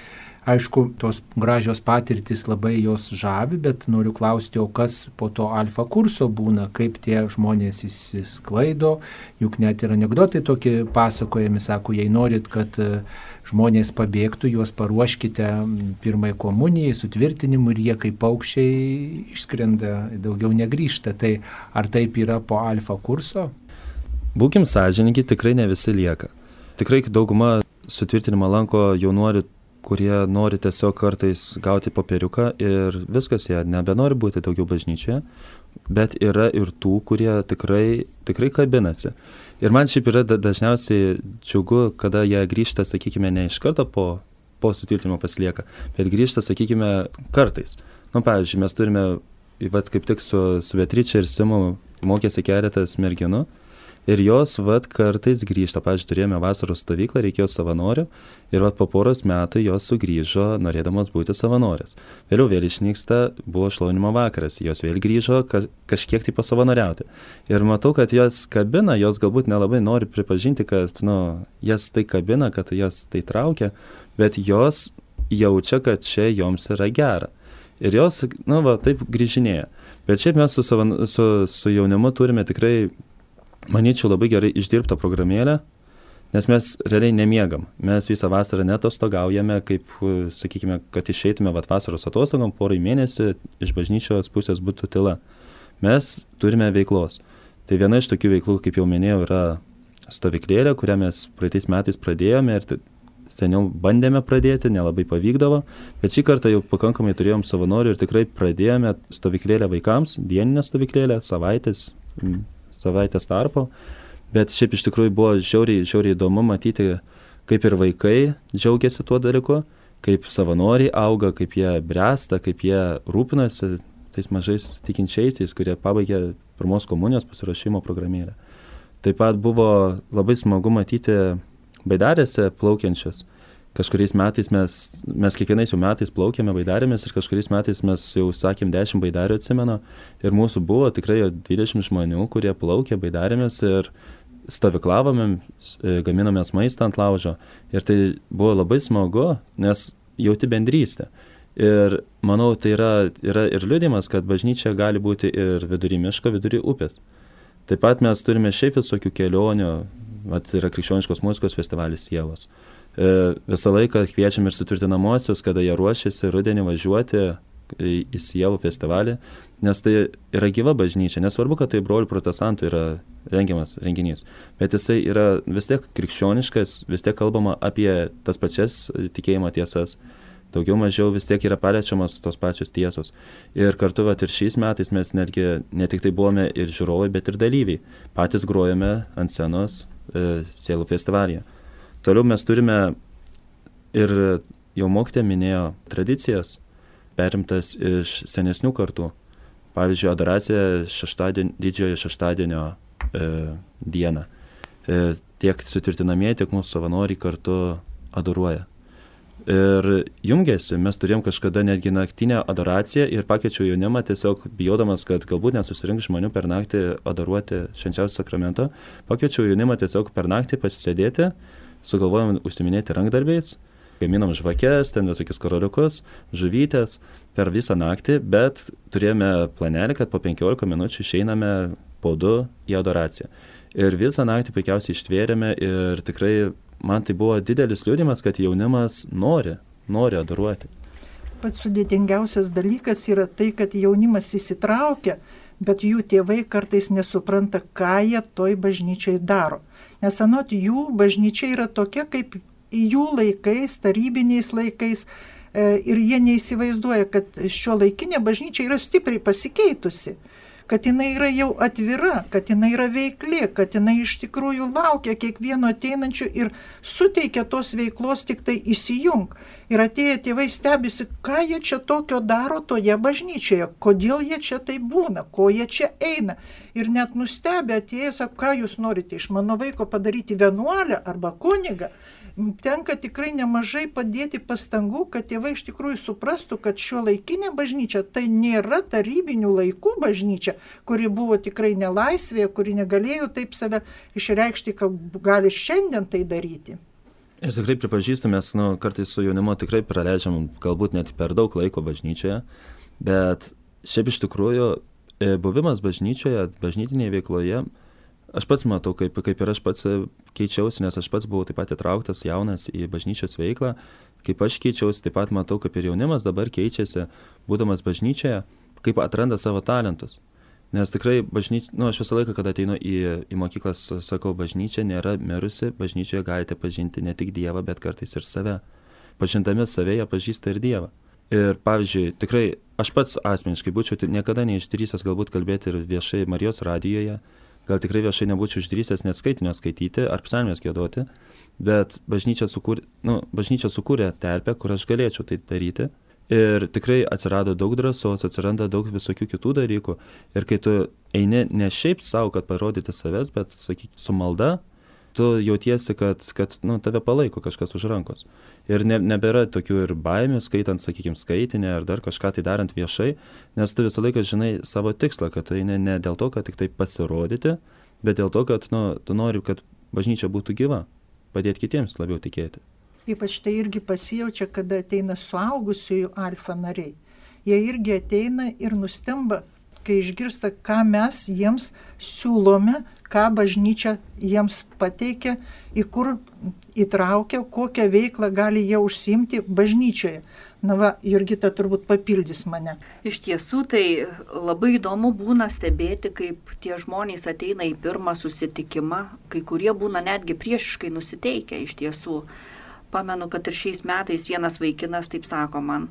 Aišku, tos gražios patirtis labai jos žavi, bet noriu klausti, o kas po to alfa kurso būna, kaip tie žmonės įsisklaido, juk net ir anekdotai tokie pasakojami, sako, jei norit, kad žmonės pabėgtų, juos paruoškite pirmai komunijai, sutvirtinimui ir jie kaip paukščiai išskrenda, daugiau negrįžta. Tai ar taip yra po alfa kurso? Būkim sąžiningi, tikrai ne visi lieka. Tikrai dauguma sutvirtinimą lanko jaunuolių, kurie nori tiesiog kartais gauti popieriuką ir viskas, jie nebenori būti daugiau bažnyčioje, bet yra ir tų, kurie tikrai, tikrai kabinasi. Ir man šiaip yra dažniausiai džiugu, kada jie grįžta, sakykime, ne iš karto po, po sutvirtinimo pasilieka, bet grįžta, sakykime, kartais. Nu, pavyzdžiui, mes turime, vat, kaip tik su, su Beatriče ir Simu mokėsi keletas merginų, ir jos vat kartais grįžta. Pavyzdžiui, turėjome vasaros stovyklą, reikėjo savanorių ir vat po poros metų jos sugrįžo, norėdamos būti savanorės. Vėliau vėl išnyksta, buvo šlovinimo vakaras, jos vėl grįžo ka, kažkiek tai pasavanoriauti. Ir matau, kad jos kabina, jos galbūt nelabai nori pripažinti, kad nu, jas tai kabina, kad jas tai traukia, bet jos jaučia, kad čia joms yra gera. Ir jos, nu, va, taip grįžinėja. Bet šiaip mes su, savan, su, su jaunimu turime tikrai, manyčiau, labai gerai išdirbtą programėlę, nes mes realiai nemiegam. Mes visą vasarą netostogaujame, kaip, sakykime, kad išeitume vat, vasaros atostogom porai mėnesių, iš bažnyčios pusės būtų tyla. Mes turime veiklos. Tai viena iš tokių veiklų, kaip jau minėjau, yra stovyklėlė, kurią mes praeitais metais pradėjome ir seniau bandėme pradėti, nelabai pavykdavo, bet šį kartą jau pakankamai turėjom savanorių ir tikrai pradėjome stovyklėlę vaikams, dieninę stovyklėlę, savaitės, savaitės tarpo, bet šiaip iš tikrųjų buvo žiauriai, žiauriai įdomu matyti, kaip ir vaikai džiaugiasi tuo dalyku, kaip savanoriai auga, kaip jie bręsta, kaip jie rūpinasi tais mažais tikinčiaisiais, kurie pabaigė pirmos komunijos pasiruošimo programėlę. Taip pat buvo labai smagu matyti baidarėse plaukiančius. Kažkuriais metais mes, mes kiekvienais jau metais plaukėme baidarėmis ir kažkuriais metais mes jau sakėm dešimt baidarių, atsimenu, ir mūsų buvo tikrai dvidešimt žmonių, kurie plaukė baidarėmis ir stovyklavome, gaminomės maistą ant laužo. Ir tai buvo labai smagu, nes jauti bendrystę. Ir manau, tai yra, yra ir liudijimas, kad bažnyčia gali būti ir vidury miško, vidury upės. Taip pat mes turime šiaip visokių kelionių, vat yra krikščioniškos muzikos festivalis Sielos. E, visą laiką kviečiam ir sutvirtinamosius, kada jie ruošiasi rudenį važiuoti į, į Sielų festivalį, nes tai yra gyva bažnyčia. Nesvarbu, kad tai brolių protestantų yra rengiamas renginys, bet jisai yra vis tiek krikščioniškas, vis tiek kalbama apie tas pačias tikėjimo tiesas. Daugiau mažiau vis tiek yra paliečiamos tos pačios tiesos. Ir kartu vat, ir šiais metais mes netgi ne tik tai buvome ir žiūrovai, bet ir dalyviai. Patys grojame ant scenos e, Sielų festivalyje. Toliau mes turime ir jau mokytė minėjo tradicijas, perimtas iš senesnių kartų. Pavyzdžiui, adoracija šeštadien, didžiojo šeštadienio e, dieną. E, tiek sutvirtinamieji, tiek mūsų savanoriai kartu adoruoja. Ir jungiasi, mes turėjom kažkada netgi naktinę adoraciją ir pakviečiau jaunimą tiesiog bijodamas, kad galbūt nesusirinks žmonių per naktį adoruoti švenčiausio sakramento. Pakviečiau jaunimą tiesiog per naktį pasisėdėti, sugalvojom užsiminėti rankdarbiais, gaminom žvakes, ten visokius karoliukus, žuvytės per visą naktį, bet turėjome planelį, kad po penkiolika minučių išeiname po du į adoraciją. Ir visą naktį puikiausiai ištvėrėme ir tikrai man tai buvo didelis liudijimas, kad jaunimas nori, nori adoruoti. Pats sudėtingiausias dalykas yra tai, kad jaunimas įsitraukia, bet jų tėvai kartais nesupranta, ką jie toj bažnyčiai daro. Nes anot jų bažnyčia yra tokia, kaip jų laikais, tarybiniais laikais, ir jie neįsivaizduoja, kad šio laikinė bažnyčia yra stipriai pasikeitusi. Kad jinai yra jau atvira, kad jinai yra veikli, kad jinai iš tikrųjų laukia kiekvieno ateinančio ir suteikia tos veiklos tik tai įsijung. Ir atėję tėvai stebisi, ką jie čia tokio daro toje bažnyčioje, kodėl jie čia tai būna, ko jie čia eina. Ir net nustebę atėję, sako, ką jūs norite iš mano vaiko padaryti vienuolę arba kunigą. Tenka tikrai nemažai padėti pastangų, kad tėvai iš tikrųjų suprastų, kad šio laikinė bažnyčia tai nėra tarybinių laikų bažnyčia, kuri buvo tikrai nelaisvėje, kuri negalėjo taip save išreikšti, kad gali šiandien tai daryti. Ir tikrai pripažįstu, mes nu, kartais su jaunimu tikrai praleidžiam galbūt net per daug laiko bažnyčioje, bet šiaip iš tikrųjų buvimas bažnyčioje, bažnytinėje veikloje, aš pats matau, kaip, kaip ir aš pats keičiausi, nes aš pats buvau taip pat įtrauktas jaunas į bažnyčios veiklą, kaip aš keičiausi, taip pat matau, kaip ir jaunimas dabar keičiasi, būdamas bažnyčioje, kaip atranda savo talentus. Nes tikrai bažnyčia, nu aš visą laiką, kada ateinu į, į mokyklas, sakau, bažnyčia nėra mirusi, bažnyčioje galite pažinti ne tik Dievą, bet kartais ir save. Pažindami save, jie pažįsta ir Dievą. Ir pavyzdžiui, tikrai aš pats asmeniškai būčiau niekada neišdrįsęs galbūt kalbėti ir viešai Marijos radijoje, gal tikrai viešai nebūčiau išdrįsęs net skaitinio skaityti ar psalmės giedoti, bet bažnyčia sukūrė, nu, bažnyčia sukūrė terpę, kur aš galėčiau tai daryti. Ir tikrai atsirado daug drąsos, atsiranda daug visokių kitų dalykų. Ir kai tu eini ne šiaip savo, kad parodyti savęs, bet, sakyk, su malda, tu jautiesi, kad, kad nu, tave palaiko kažkas už rankos. Ir ne, nebėra tokių ir baimių, skaitant, sakykime, skaitinę ar dar kažką tai darant viešai, nes tu visą laiką žinai savo tikslą, kad tai ne, ne dėl to, kad tik tai pasirodyti, bet dėl to, kad nu, tu nori, kad bažnyčia būtų gyva, padėti kitiems labiau tikėti. Ypač tai irgi pasijaučia, kada ateina suaugusiųjų alfa nariai. Jie irgi ateina ir nustemba, kai išgirsta, ką mes jiems siūlome, ką bažnyčia jiems pateikia, į kur įtraukia, kokią veiklą gali jie užsiimti bažnyčioje. Na va, Jurgita turbūt papildys mane. Iš tiesų, tai labai įdomu būna stebėti, kaip tie žmonės ateina į pirmą susitikimą, kai kurie būna netgi priešiškai nusiteikę iš tiesų. Pamenu, kad ir šiais metais vienas vaikinas taip sako man,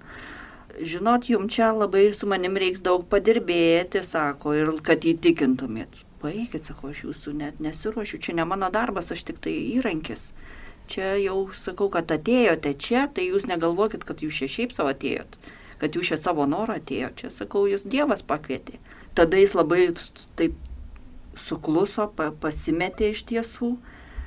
žinot, jums čia labai su manim reiks daug padirbėti, sako, ir kad įtikintumėt. Baikit, sako, aš jūsų net nesiruošiu, čia ne mano darbas, aš tik tai įrankis. Čia jau sakau, kad atėjote čia, tai jūs negalvokit, kad jūs čia šiaip savo atėjot, kad jūs čia savo norą atėjot, čia sakau, jūs Dievas pakvietė. Tada jis labai taip sukluso, pasimetė iš tiesų.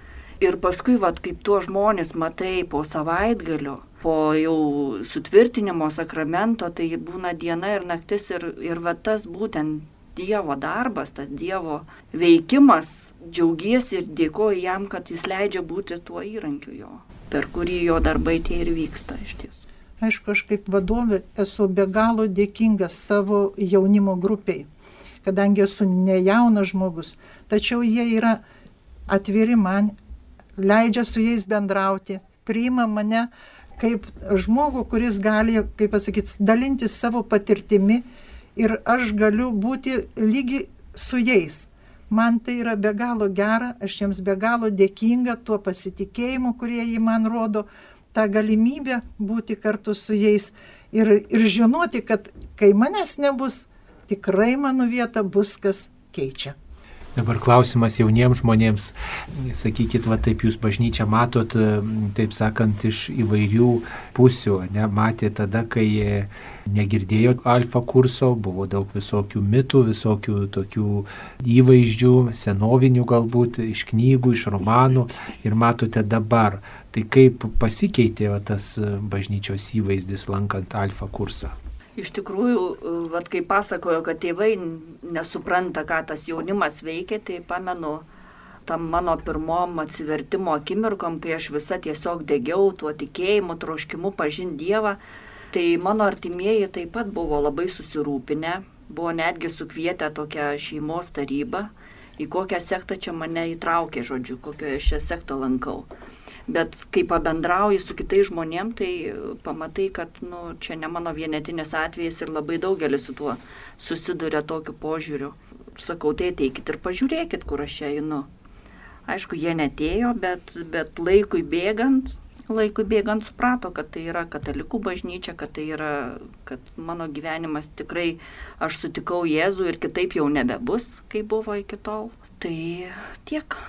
Ir paskui, vat, kaip tuo žmonės matai po savaitgalio, po jau sutvirtinimo sakramento, tai būna diena ir naktis ir, ir vat, tas būtent Dievo darbas, tas Dievo veikimas, džiaugiesi ir dėkoji jam, kad jis leidžia būti tuo įrankiu jo, per kurį jo darbai tie ir vyksta iš tiesų. Aišku, aš kaip vadovė esu be galo dėkingas savo jaunimo grupiai, kadangi esu nejaunas žmogus, tačiau jie yra atviri man, leidžia su jais bendrauti, priima mane kaip žmogų, kuris gali, kaip pasakyti, dalintis savo patirtimi ir aš galiu būti lygi su jais. Man tai yra be galo gera, aš jiems be galo dėkinga tuo pasitikėjimu, kurie jį man rodo, tą galimybę būti kartu su jais ir, ir žinoti, kad kai manęs nebus, tikrai mano vieta bus kas keičia. Dabar klausimas jauniems žmonėms, sakykit, va taip jūs bažnyčią matot, taip sakant, iš įvairių pusių, ne? Matė tada, kai negirdėjo alfa kurso, buvo daug visokių mitų, visokių tokių įvaizdžių, senovinių galbūt, iš knygų, iš romanų ir matote dabar. Tai kaip pasikeitė va, tas bažnyčios įvaizdis lankant alfa kursą? Iš tikrųjų, vat, kai pasakojo, kad tėvai nesupranta, ką tas jaunimas veikia, tai pamenu tam mano pirmom atsivertimo akimirkom, kai aš visa tiesiog degiau tuo tikėjimu, troškimu pažinti Dievą, tai mano artimieji taip pat buvo labai susirūpinę, buvo netgi sukvietę tokią šeimos tarybą, į kokią sektą čia mane įtraukė, žodžiu, kokioje šią sektą lankau. Bet kai pabendrauji su kitais žmonėm, tai pamatai, kad nu, čia ne mano vienetinis atvejis ir labai daugelis su tuo susiduria tokiu požiūriu. Sakau, tai ateikit ir pažiūrėkit, kur aš čia einu. Aišku, jie netėjo, bet, bet laikui bėgant, laikui bėgant suprato, kad tai yra katalikų bažnyčia, kad tai yra, kad mano gyvenimas tikrai, aš sutikau Jėzų ir kitaip jau nebebus, kaip buvo iki tol. Tai tiek.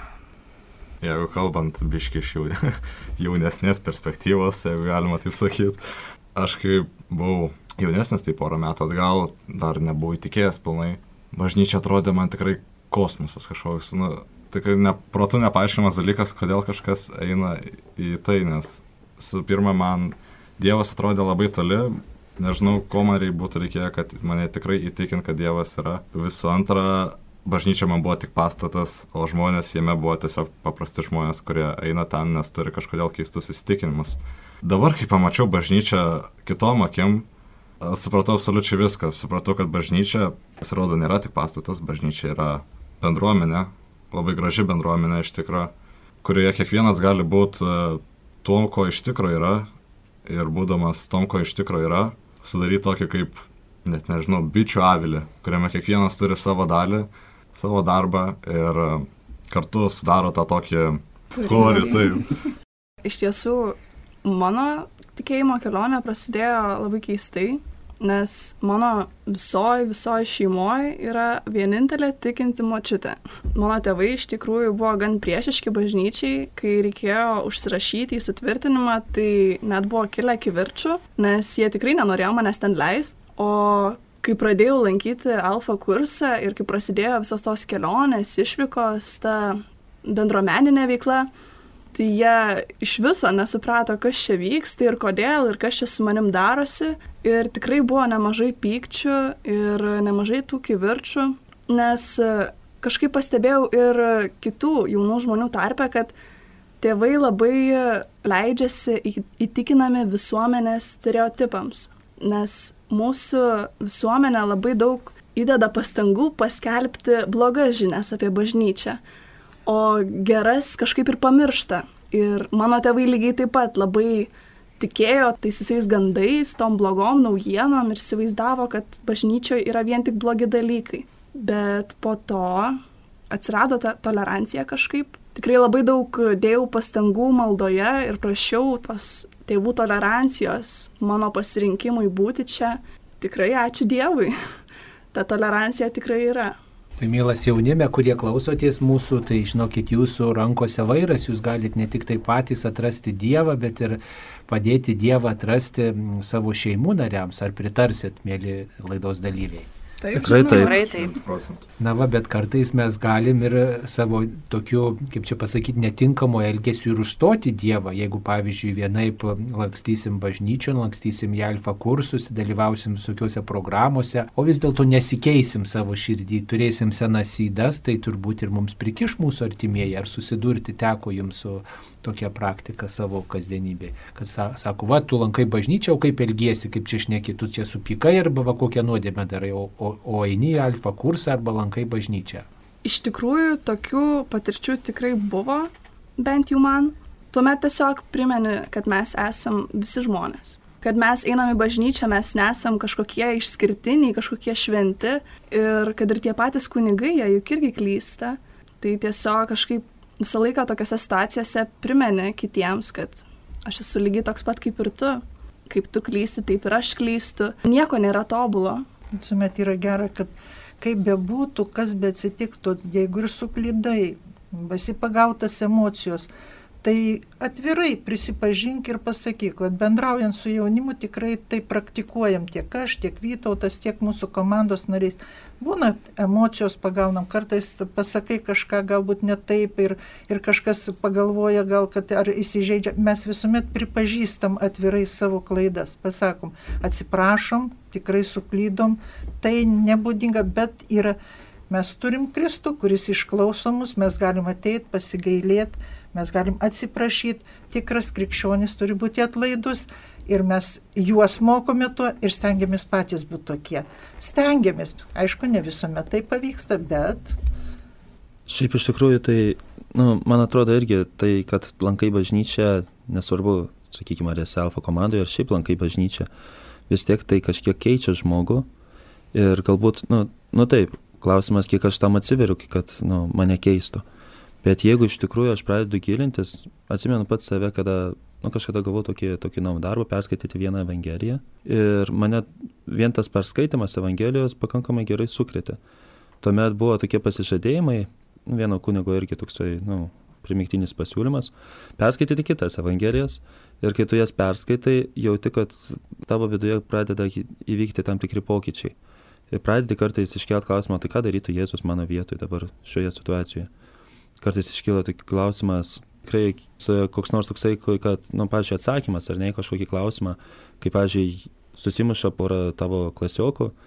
Jeigu kalbant biški iš jaunesnės perspektyvos, jeigu galima taip sakyti, aš kai buvau jaunesnis, tai porą metų atgal, dar nebuvau įtikėjęs pilnai. Bažnyčia atrodė man tikrai kosmosas kažkoks, nu, tikrai ne, protu nepaaiškinamas dalykas, kodėl kažkas eina į tai, nes su pirma man Dievas atrodė labai toli, nežinau, ko man būtų reikėję, kad mane tikrai įtikint, kad Dievas yra. Visų antra, bažnyčia man buvo tik pastatas, o žmonės jame buvo tiesiog paprasti žmonės, kurie eina ten, nes turi kažkodėl keistus įsitikinimus. Dabar, kai pamačiau bažnyčią kitom akim, supratau absoliučiai viską. Supratau, kad bažnyčia, pasirodo, nėra tik pastatas, bažnyčia yra bendruomenė, labai graži bendruomenė iš tikrųjų, kurioje kiekvienas gali būti tuo, ko iš tikrųjų yra, ir būdamas tom, ko iš tikrųjų yra, sudaryti tokį kaip, net nežinau, bičių avilį, kuriame kiekvienas turi savo dalį, savo darbą ir kartu sudaro tą tokį korį. Tai. Iš tiesų, mano tikėjimo kelionė prasidėjo labai keistai, nes mano visoj, visoj šeimoj yra vienintelė tikinti močiutė. Mano tėvai iš tikrųjų buvo gan priešiški bažnyčiai, kai reikėjo užsirašyti į sutvirtinimą, tai net buvo kilę kivirčių, nes jie tikrai nenorėjo manęs ten leisti. O kai pradėjau lankyti alfa kursą ir kai prasidėjo visos tos kelionės, išvykos, ta bendruomeninė veikla, tai jie iš viso nesuprato, kas čia vyksta ir kodėl ir kas čia su manim darosi. Ir tikrai buvo nemažai pykčių ir nemažai tų kivirčių, nes kažkaip pastebėjau ir kitų jaunų žmonių tarpe, kad tėvai labai leidžiasi įtikinami visuomenės stereotipams, nes mūsų visuomenė labai daug įdeda pastangų paskelbti blogas žinias apie bažnyčią, o geras kažkaip ir pamiršta. Ir mano tėvai lygiai taip pat labai tikėjo tais visais gandais, tom blogom naujienom ir įsivaizdavo, kad bažnyčioje yra vien tik blogi dalykai. Bet po to atsirado ta tolerancija kažkaip. Tikrai labai daug dėjau pastangų maldoje ir prašiau tos tėvų tolerancijos mano pasirinkimui būti čia. Tikrai ačiū Dievui. Ta tolerancija tikrai yra. Tai mielas jaunime, kurie klausotės mūsų, tai žinokit, jūsų rankose vairas, jūs galite ne tik tai patys atrasti Dievą, bet ir padėti Dievą atrasti savo šeimų nariams. Ar pritarsit, mėly laidos dalyviai? Taip, Tikrai taip. Tikrai taip. Na va, bet kartais mes galim ir savo tokiu, kaip čia pasakyti, netinkamo elgesiu ir užstoti Dievą. Jeigu, pavyzdžiui, vienaip lakstysim bažnyčion, lakstysim į alfa kursus, dalyvausim visokiuose programuose, o vis dėlto nesikeisim savo širdį, turėsim senas ydas, tai turbūt ir mums prikiš mūsų artimieji. Ar susidurti teko jums su tokia praktika savo kasdienybėje? Kad sako, va, tu lankai bažnyčią, o kaip elgiesi, kaip čia šneki, tu čia supykai arba va kokią nuodėmę darai, o, o, o eini į alfa kursą arba lankai bažnyčią. Iš tikrųjų, tokių patirčių tikrai buvo, bent jau man. Tuomet tiesiog primeni, kad mes esam visi žmonės. Kad mes einam į bažnyčią, mes nesam kažkokie išskirtiniai, kažkokie šventi ir kad ir tie patys kunigai, jie juk irgi klysta. Tai tiesiog kažkaip visą laiką tokiose situacijose primeni kitiems, kad aš esu lygiai toks pat kaip ir tu. Kaip tu klysti, taip ir aš klystu. Nieko nėra tobulo. Visuomet yra gera, kad kaip bebūtų, kas be atsitiktų, jeigu ir suklydai, basi pagautas emocijos, tai atvirai prisipažink ir pasakyk, kad bendraujant su jaunimu tikrai tai praktikuojam tiek aš, tiek Vytautas, tiek mūsų komandos nariais. Būna emocijos pagaunam, kartais pasakai kažką galbūt ne taip ir, ir kažkas pagalvoja gal, kad ar įsižeidžia. Mes visuomet pripažįstam atvirai savo klaidas, pasakom, atsiprašom, tikrai suklydom, tai nebūdinga, bet yra, mes turim Kristų, kuris išklauso mus, mes galim ateiti, pasigailėti, mes galim atsiprašyti, tikras krikščionis turi būti atlaidus ir mes juos mokome tuo ir stengiamės patys būti tokie. Stengiamės, aišku, ne visuomet tai pavyksta, bet... Šiaip iš tikrųjų tai, nu, man atrodo irgi tai, kad lankai bažnyčią, nesvarbu, sakykime, ar esi alfa komandoje, ar šiaip lankai bažnyčią, vis tiek tai kažkiek keičia žmogų ir galbūt, nu, nu taip, klausimas, kiek aš tam atsiveriu, kad, nu, mane keistų. Bet jeigu iš tikrųjų aš pradedu gilintis, atsimenu pats save, kada, nu, kažkada gavau tokį, tokį namų darbą, perskaityti vieną evangeliją ir mane vien tas perskaitimas evangelijos pakankamai gerai sukrėtė. Tuomet buvo tokie pasižadėjimai, vieno kunigo irgi toksai, nu, primiktinis pasiūlymas, perskaityti kitas evangelijas ir kai tu jas perskaitai, jauti, kad tavo viduje pradeda įvykti tam tikri pokyčiai. Ir pradedi kartais iškelt klausimą, tai ką darytų Jėzus mano vietoje dabar šioje situacijoje. Kartais iškyla tokį klausimas, tikrai koks nors toksai, kad, nu, pavyzdžiui, atsakymas ar ne kažkokį klausimą, kaip, pavyzdžiui, susimuša pora tavo klasiokų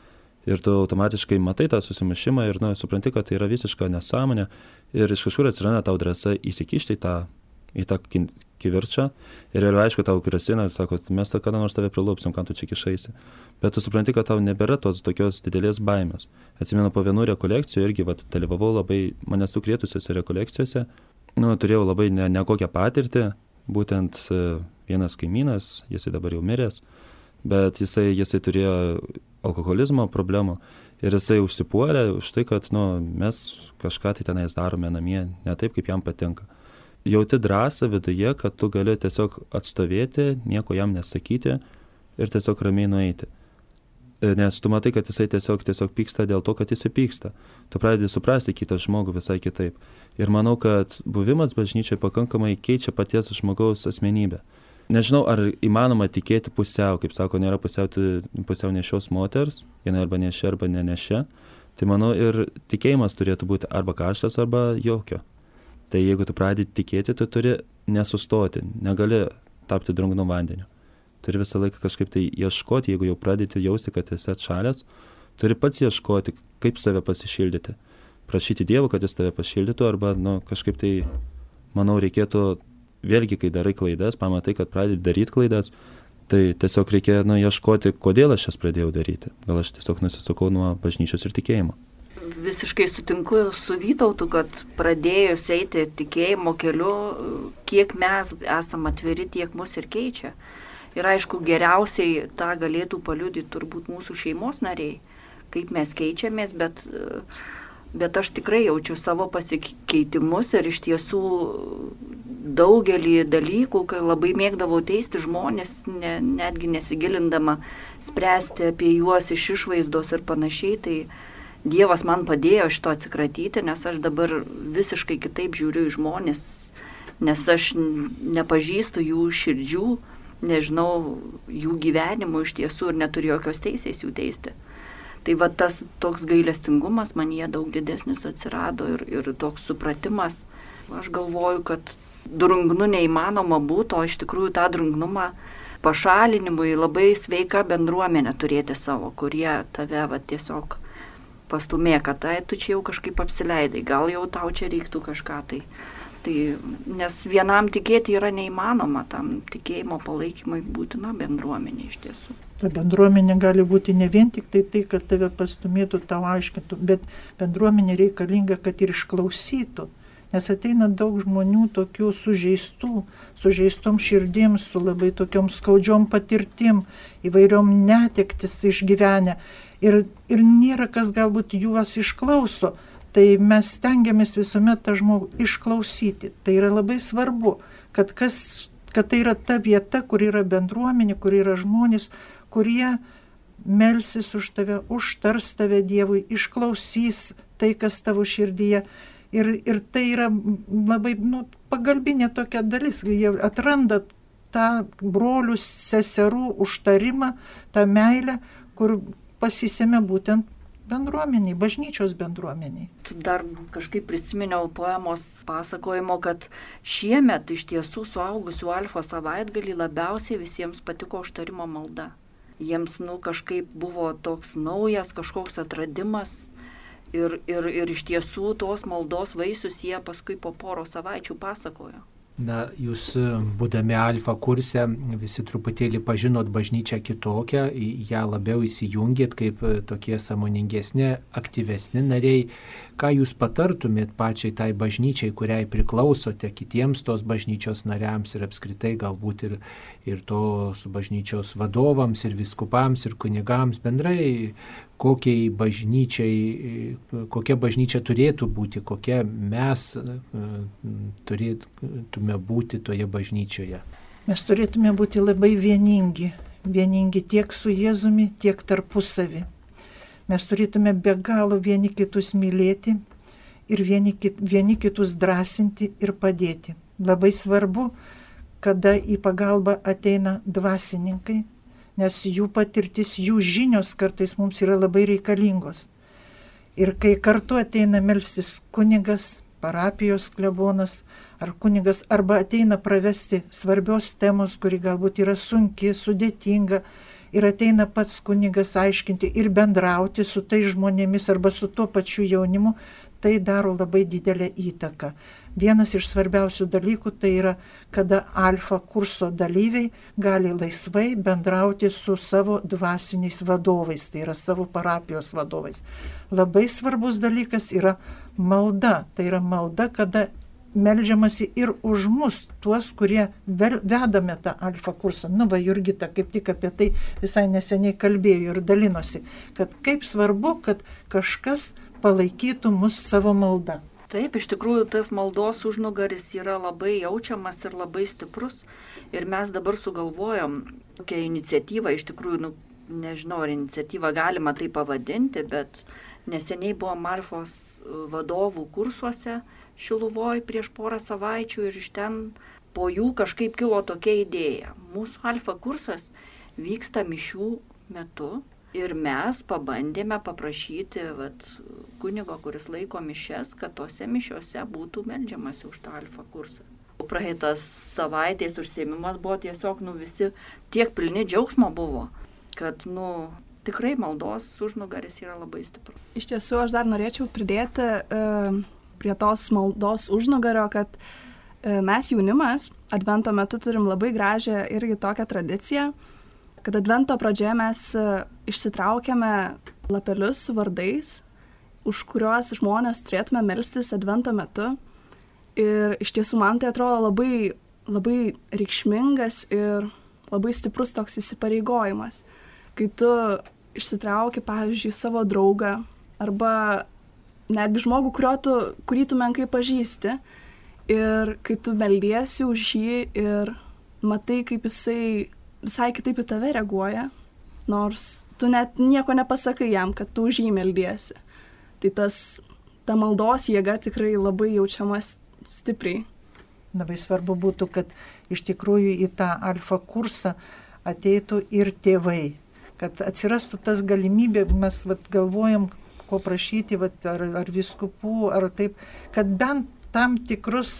Ir tu automatiškai matai tą susimušimą ir, nu, supranti, kad tai yra visiška nesąmonė. Ir iš kažkur atsiranda tau drąsa įsikišti į tą, į tą kivirčą. Ir ir aišku, tau grasina, sako, mes tą kada nors tave prilupsim, kam tu čia kišaisi. Bet tu supranti, kad tau nebėra tos tokios didelės baimės. Atsimenu, po vienų rekolekcijų irgi, vat, dalyvavau labai manęs sukrėtusiose rekolekcijose. Nu, turėjau labai ne, nekokią patirtį. Būtent vienas kaimynas, jisai dabar jau miręs, bet jisai, jisai turėjo alkoholizmo problemų ir jisai užsipuolė už tai, kad nu, mes kažką tai tenais darome namie, ne taip, kaip jam patinka. Jauti drąsą viduje, kad tu gali tiesiog atstovėti, nieko jam nesakyti ir tiesiog ramiai nueiti. Nes tu matai, kad jisai tiesiog, tiesiog pyksta dėl to, kad jisai pyksta. Tu pradedi suprasti kitą žmogų visai kitaip. Ir manau, kad buvimas bažnyčioje pakankamai keičia paties žmogaus asmenybę. Nežinau, ar įmanoma tikėti pusiau, kaip sako, nėra pusiau, pusiau nešios moters, viena arba nešia, arba nenešia. Tai manau ir tikėjimas turėtų būti arba karštas, arba jokio. Tai jeigu tu pradedi tikėti, tu turi nesustoti, negali tapti drungnu vandeniu. Turi visą laiką kažkaip tai ieškoti, jeigu jau pradėti jausti, kad esi atšalęs, turi pats ieškoti, kaip save pasišildyti. Prašyti Dievo, kad jis tave pašildytų, arba nu, kažkaip tai, manau, reikėtų vėlgi, kai darai klaidas, pamatai, kad pradedi daryti klaidas, tai tiesiog reikia nu, ieškoti, kodėl aš jas pradėjau daryti. Gal aš tiesiog nusisukau nuo bažnyčios ir tikėjimo. Visiškai sutinku su Vytautu, kad pradėjus eiti tikėjimo keliu, kiek mes esame atviri, tiek mus ir keičia. Ir aišku, geriausiai tą galėtų paliudyti turbūt mūsų šeimos nariai, kaip mes keičiamės, bet, bet aš tikrai jaučiu savo pasikeitimus ir iš tiesų daugelį dalykų, kai labai mėgdavau teisti žmonės, ne, netgi nesigilindama spręsti apie juos iš išvaizdos ir panašiai, tai Dievas man padėjo šito atsikratyti, nes aš dabar visiškai kitaip žiūriu į žmonės, nes aš nepažįstu jų širdžių, nežinau jų gyvenimų iš tiesų ir neturiu jokios teisės jų teisti. Tai va tas toks gailestingumas man jie daug didesnis atsirado ir, ir toks supratimas. Aš galvoju, kad drungnu neįmanoma būtų, o iš tikrųjų tą drungnumą pašalinimui labai sveika bendruomenė turėti savo, kurie tave va, tiesiog pastumė, kad tai tu čia jau kažkaip apsileidai, gal jau tau čia reiktų kažką tai. Tai nes vienam tikėti yra neįmanoma, tam tikėjimo palaikymui būtina bendruomenė iš tiesų. Ta bendruomenė gali būti ne vien tik tai, tai kad tave pastumėtų, tau aiškintų, bet bendruomenė reikalinga, kad ir išklausytų. Nes ateina daug žmonių tokių sužeistų, sužeistom širdim, su labai tokiom skaudžiom patirtim, įvairiom netektis išgyvenę. Ir, ir nėra kas galbūt juos išklauso. Tai mes stengiamės visuomet tą žmogų išklausyti. Tai yra labai svarbu, kad, kas, kad tai yra ta vieta, kur yra bendruomenė, kur yra žmonės, kurie melsis už tave, užtars tave Dievui, išklausys tai, kas tavo širdyje. Ir, ir tai yra labai nu, pagalbinė tokia dalis. Jie atranda tą brolių, seserų užtarimą, tą meilę, kur pasisėmė būtent bendruomeniai, bažnyčios bendruomeniai. Dar kažkaip prisiminiau poemos pasakojimo, kad šiemet iš tiesų suaugusių alfa savaitgalį labiausiai visiems patiko užtarimo malda. Jiems nu, kažkaip buvo toks naujas, kažkoks atradimas ir, ir, ir iš tiesų tos maldos vaisius jie paskui po poro savaičių pasakojo. Na, jūs būdami alfa kurse visi truputėlį pažinot bažnyčią kitokią, į ją labiau įsijungėt kaip tokie sąmoningesni, aktyvesni nariai. Ką jūs patartumėt pačiai tai bažnyčiai, kuriai priklausote, kitiems tos bažnyčios nariams ir apskritai galbūt ir, ir tos bažnyčios vadovams ir viskupams ir kunigams bendrai, kokiai bažnyčiai, kokia bažnyčia turėtų būti, kokia mes turėtume būti toje bažnyčioje? Mes turėtume būti labai vieningi, vieningi tiek su Jėzumi, tiek tarpusavy. Mes turėtume be galo vieni kitus mylėti ir vieni, kit, vieni kitus drąsinti ir padėti. Labai svarbu, kada į pagalbą ateina dvasininkai, nes jų patirtis, jų žinios kartais mums yra labai reikalingos. Ir kai kartu ateina melstis kunigas, parapijos klebonas ar kunigas, arba ateina pravesti svarbios temos, kuri galbūt yra sunki, sudėtinga, ir ateina pats kunigas aiškinti ir bendrauti su tais žmonėmis arba su tuo pačiu jaunimu, tai daro labai didelę įtaką. Vienas iš svarbiausių dalykų tai yra, kada alfa kurso dalyviai gali laisvai bendrauti su savo dvasiniais vadovais, tai yra savo parapijos vadovais. Labai svarbus dalykas yra malda, tai yra malda, kada meldžiamasi ir už mus, tuos, kurie vedame tą alfa kursą. Nu va, Jurgita kaip tik apie tai visai neseniai kalbėjo ir dalinosi, kad kaip svarbu, kad kažkas palaikytų mus savo maldą. Taip, iš tikrųjų tas maldos užnugaris yra labai jaučiamas ir labai stiprus. Ir mes dabar sugalvojom tokią iniciatyvą, iš tikrųjų, nu, nežinau, ar iniciatyvą galima tai pavadinti, bet neseniai buvo Marfos vadovų kursuose Šiluvoj prieš porą savaičių ir iš ten po jų kažkaip kilo tokia idėja. Mūsų alfa kursas vyksta mišių metu ir mes pabandėme paprašyti vat, kunigo, kuris laiko mišias, kad tose mišiuose būtų meldžiamasi už tą alfa kursą. Praeitas savaitės užsiėmimas buvo tiesiog, nu visi tiek pilni džiaugsmo buvo, kad, nu, tikrai maldos užnugaris yra labai stiprus. Iš tiesų, aš dar norėčiau pridėti uh, prie tos maldos užnugario, kad uh, mes jaunimas advento metu turim labai gražią irgi tokią tradiciją, kad advento pradžioje mes uh, išsitraukiame lapelius su vardais, už kuriuos žmonės turėtume melstis advento metu. Ir iš tiesų man tai atrodo labai, labai reikšmingas ir labai stiprus toks įsipareigojimas. Kai tu išsitrauki, pavyzdžiui, savo draugą arba netgi žmogų, tu, kurį tu menkai pažįsti ir kai tu meldiesi už jį ir matai, kaip jisai visai kitaip į tave reaguoja, nors tu net nieko nepasakai jam, kad tu už jį meldiesi. Tai tas, ta maldos jėga tikrai labai jaučiamas stipriai. Labai svarbu būtų, kad iš tikrųjų į tą alfa kursą ateitų ir tėvai. Kad atsirastų tas galimybė, mes vat, galvojam, ko prašyti, vat, ar, ar viskupų, ar taip, kad bent tam tikrus,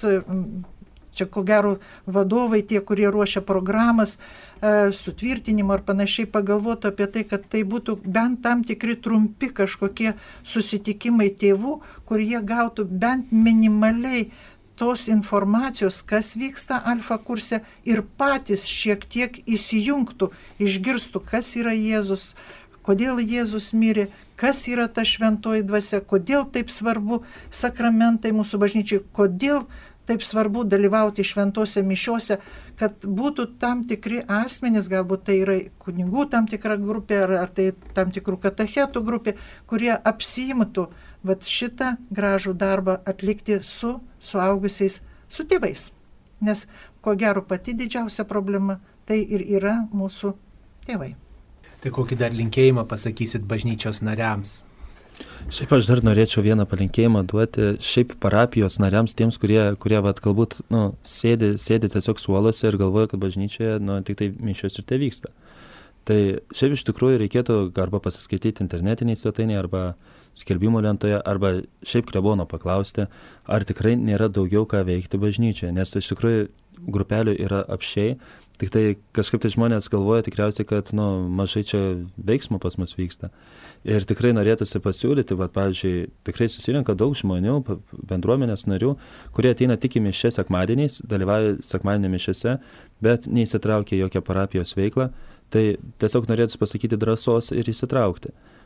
čia ko gero vadovai, tie, kurie ruošia programas, e, sutvirtinimo ar panašiai, pagalvotų apie tai, kad tai būtų bent tam tikri trumpi kažkokie susitikimai tėvų, kur jie gautų bent minimaliai tos informacijos, kas vyksta alfa kurse ir patys šiek tiek įsijungtų, išgirstų, kas yra Jėzus, kodėl Jėzus mirė, kas yra ta šventoji dvasia, kodėl taip svarbu sakramentai mūsų bažnyčiai, kodėl taip svarbu dalyvauti šventose mišiose, kad būtų tam tikri asmenys, galbūt tai yra kunigų tam tikra grupė, ar, ar tai tam tikrų katechetų grupė, kurie apsiimtų vat šitą gražų darbą atlikti su suaugusiais, su tėvais. Nes, ko gero, pati didžiausia problema tai ir yra mūsų tėvai. Tai kokį dar linkėjimą pasakysit bažnyčios nariams? Šiaip aš dar norėčiau vieną palinkėjimą duoti šiaip parapijos nariams, tiems, kurie, kurie vat, galbūt nu, sėdi, sėdi tiesiog suoluose ir galvoja, kad bažnyčioje nu, tik tai mišios ir tai vyksta. Tai šiaip iš tikrųjų reikėtų arba pasiskaityti internetiniai svetainiai, arba skelbimų lentoje, arba šiaip klebono paklausti, ar tikrai nėra daugiau ką veikti bažnyčioje, nes iš tikrųjų grupelių yra apsčiai, tik tai kažkaip tai žmonės galvoja tikriausiai, kad nu, mažai čia veiksmo pas mus vyksta. Ir tikrai norėtųsi pasiūlyti, va, pavyzdžiui, tikrai susirenka daug žmonių, bendruomenės narių, kurie ateina tik į mišias sekmadieniais, dalyvauja sekmadienio mišiose, bet neįsitraukia į jokią parapijos veiklą, tai tiesiog norėtųsi pasakyti drąsos ir įsitraukti.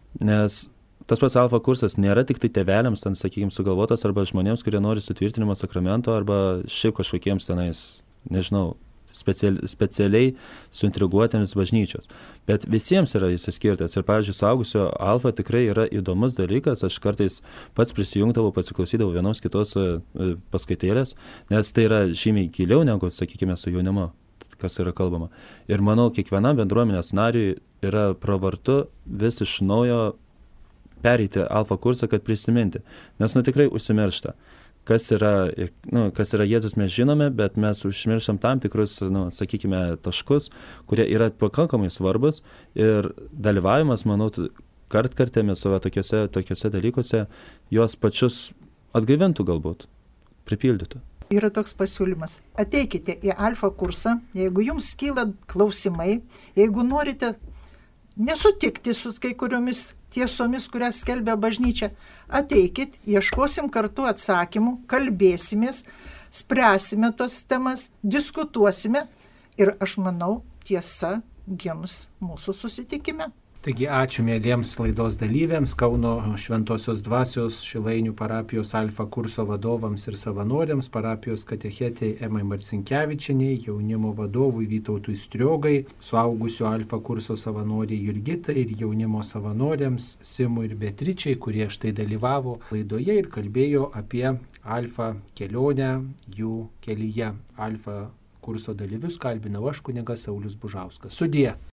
Nes tas pats alfa kursas nėra tik tai tėveliams, ten, sakykime, sugalvotas, arba žmonėms, kurie nori sutvirtinimo sakramento, arba šiaip kažkokiems tenais, nežinau, specialiai, specialiai suintriguotėms bažnyčios. Bet visiems yra jis skirtas. Ir, pavyzdžiui, suaugusio alfa tikrai yra įdomus dalykas. Aš kartais pats prisijungdavau, pasiklausydavau vienos kitos paskaitėlės, nes tai yra žymiai giliau negu, sakykime, su jaunimu, kas yra kalbama. Ir manau, kiekvienam bendruomenės nariui yra pravartu vis iš naujo pereiti alfa kursą, kad prisiminti. Nes, nu, tikrai užsimiršta. Kas yra, nu, kas yra Jėzus mes žinome, bet mes užmirštam tam tikrus, nu, sakykime, taškus, kurie yra pakankamai svarbus ir dalyvavimas, manau, kartkartėmis savo tokiuose, tokiuose dalykuose juos pačius atgaivintų galbūt, pripildytų. Yra toks pasiūlymas. Ateikite į alfa kursą, jeigu jums kyla klausimai, jeigu norite nesutikti su kai kuriomis tiesomis, kurias skelbia bažnyčia. Ateikit, ieškosim kartu atsakymų, kalbėsimės, spręsime tos temas, diskutuosime ir aš manau, tiesa gims mūsų susitikime. Taigi ačiū mėlyms laidos dalyviams, Kauno Šventosios Dvasios Šilainių parapijos Alfa kurso vadovams ir savanoriams, parapijos katechetei Emai Marcinkevičienei, jaunimo vadovui Vytautui Striogai, suaugusių Alfa kurso savanoriai Jurgitai ir jaunimo savanoriams Simui ir Beatričiai, kurie štai dalyvavo laidoje ir kalbėjo apie Alfa kelionę jų kelyje. Alfa kurso dalyvius kalbinau aš, kunigas Saulius Bužauskas. Sudie.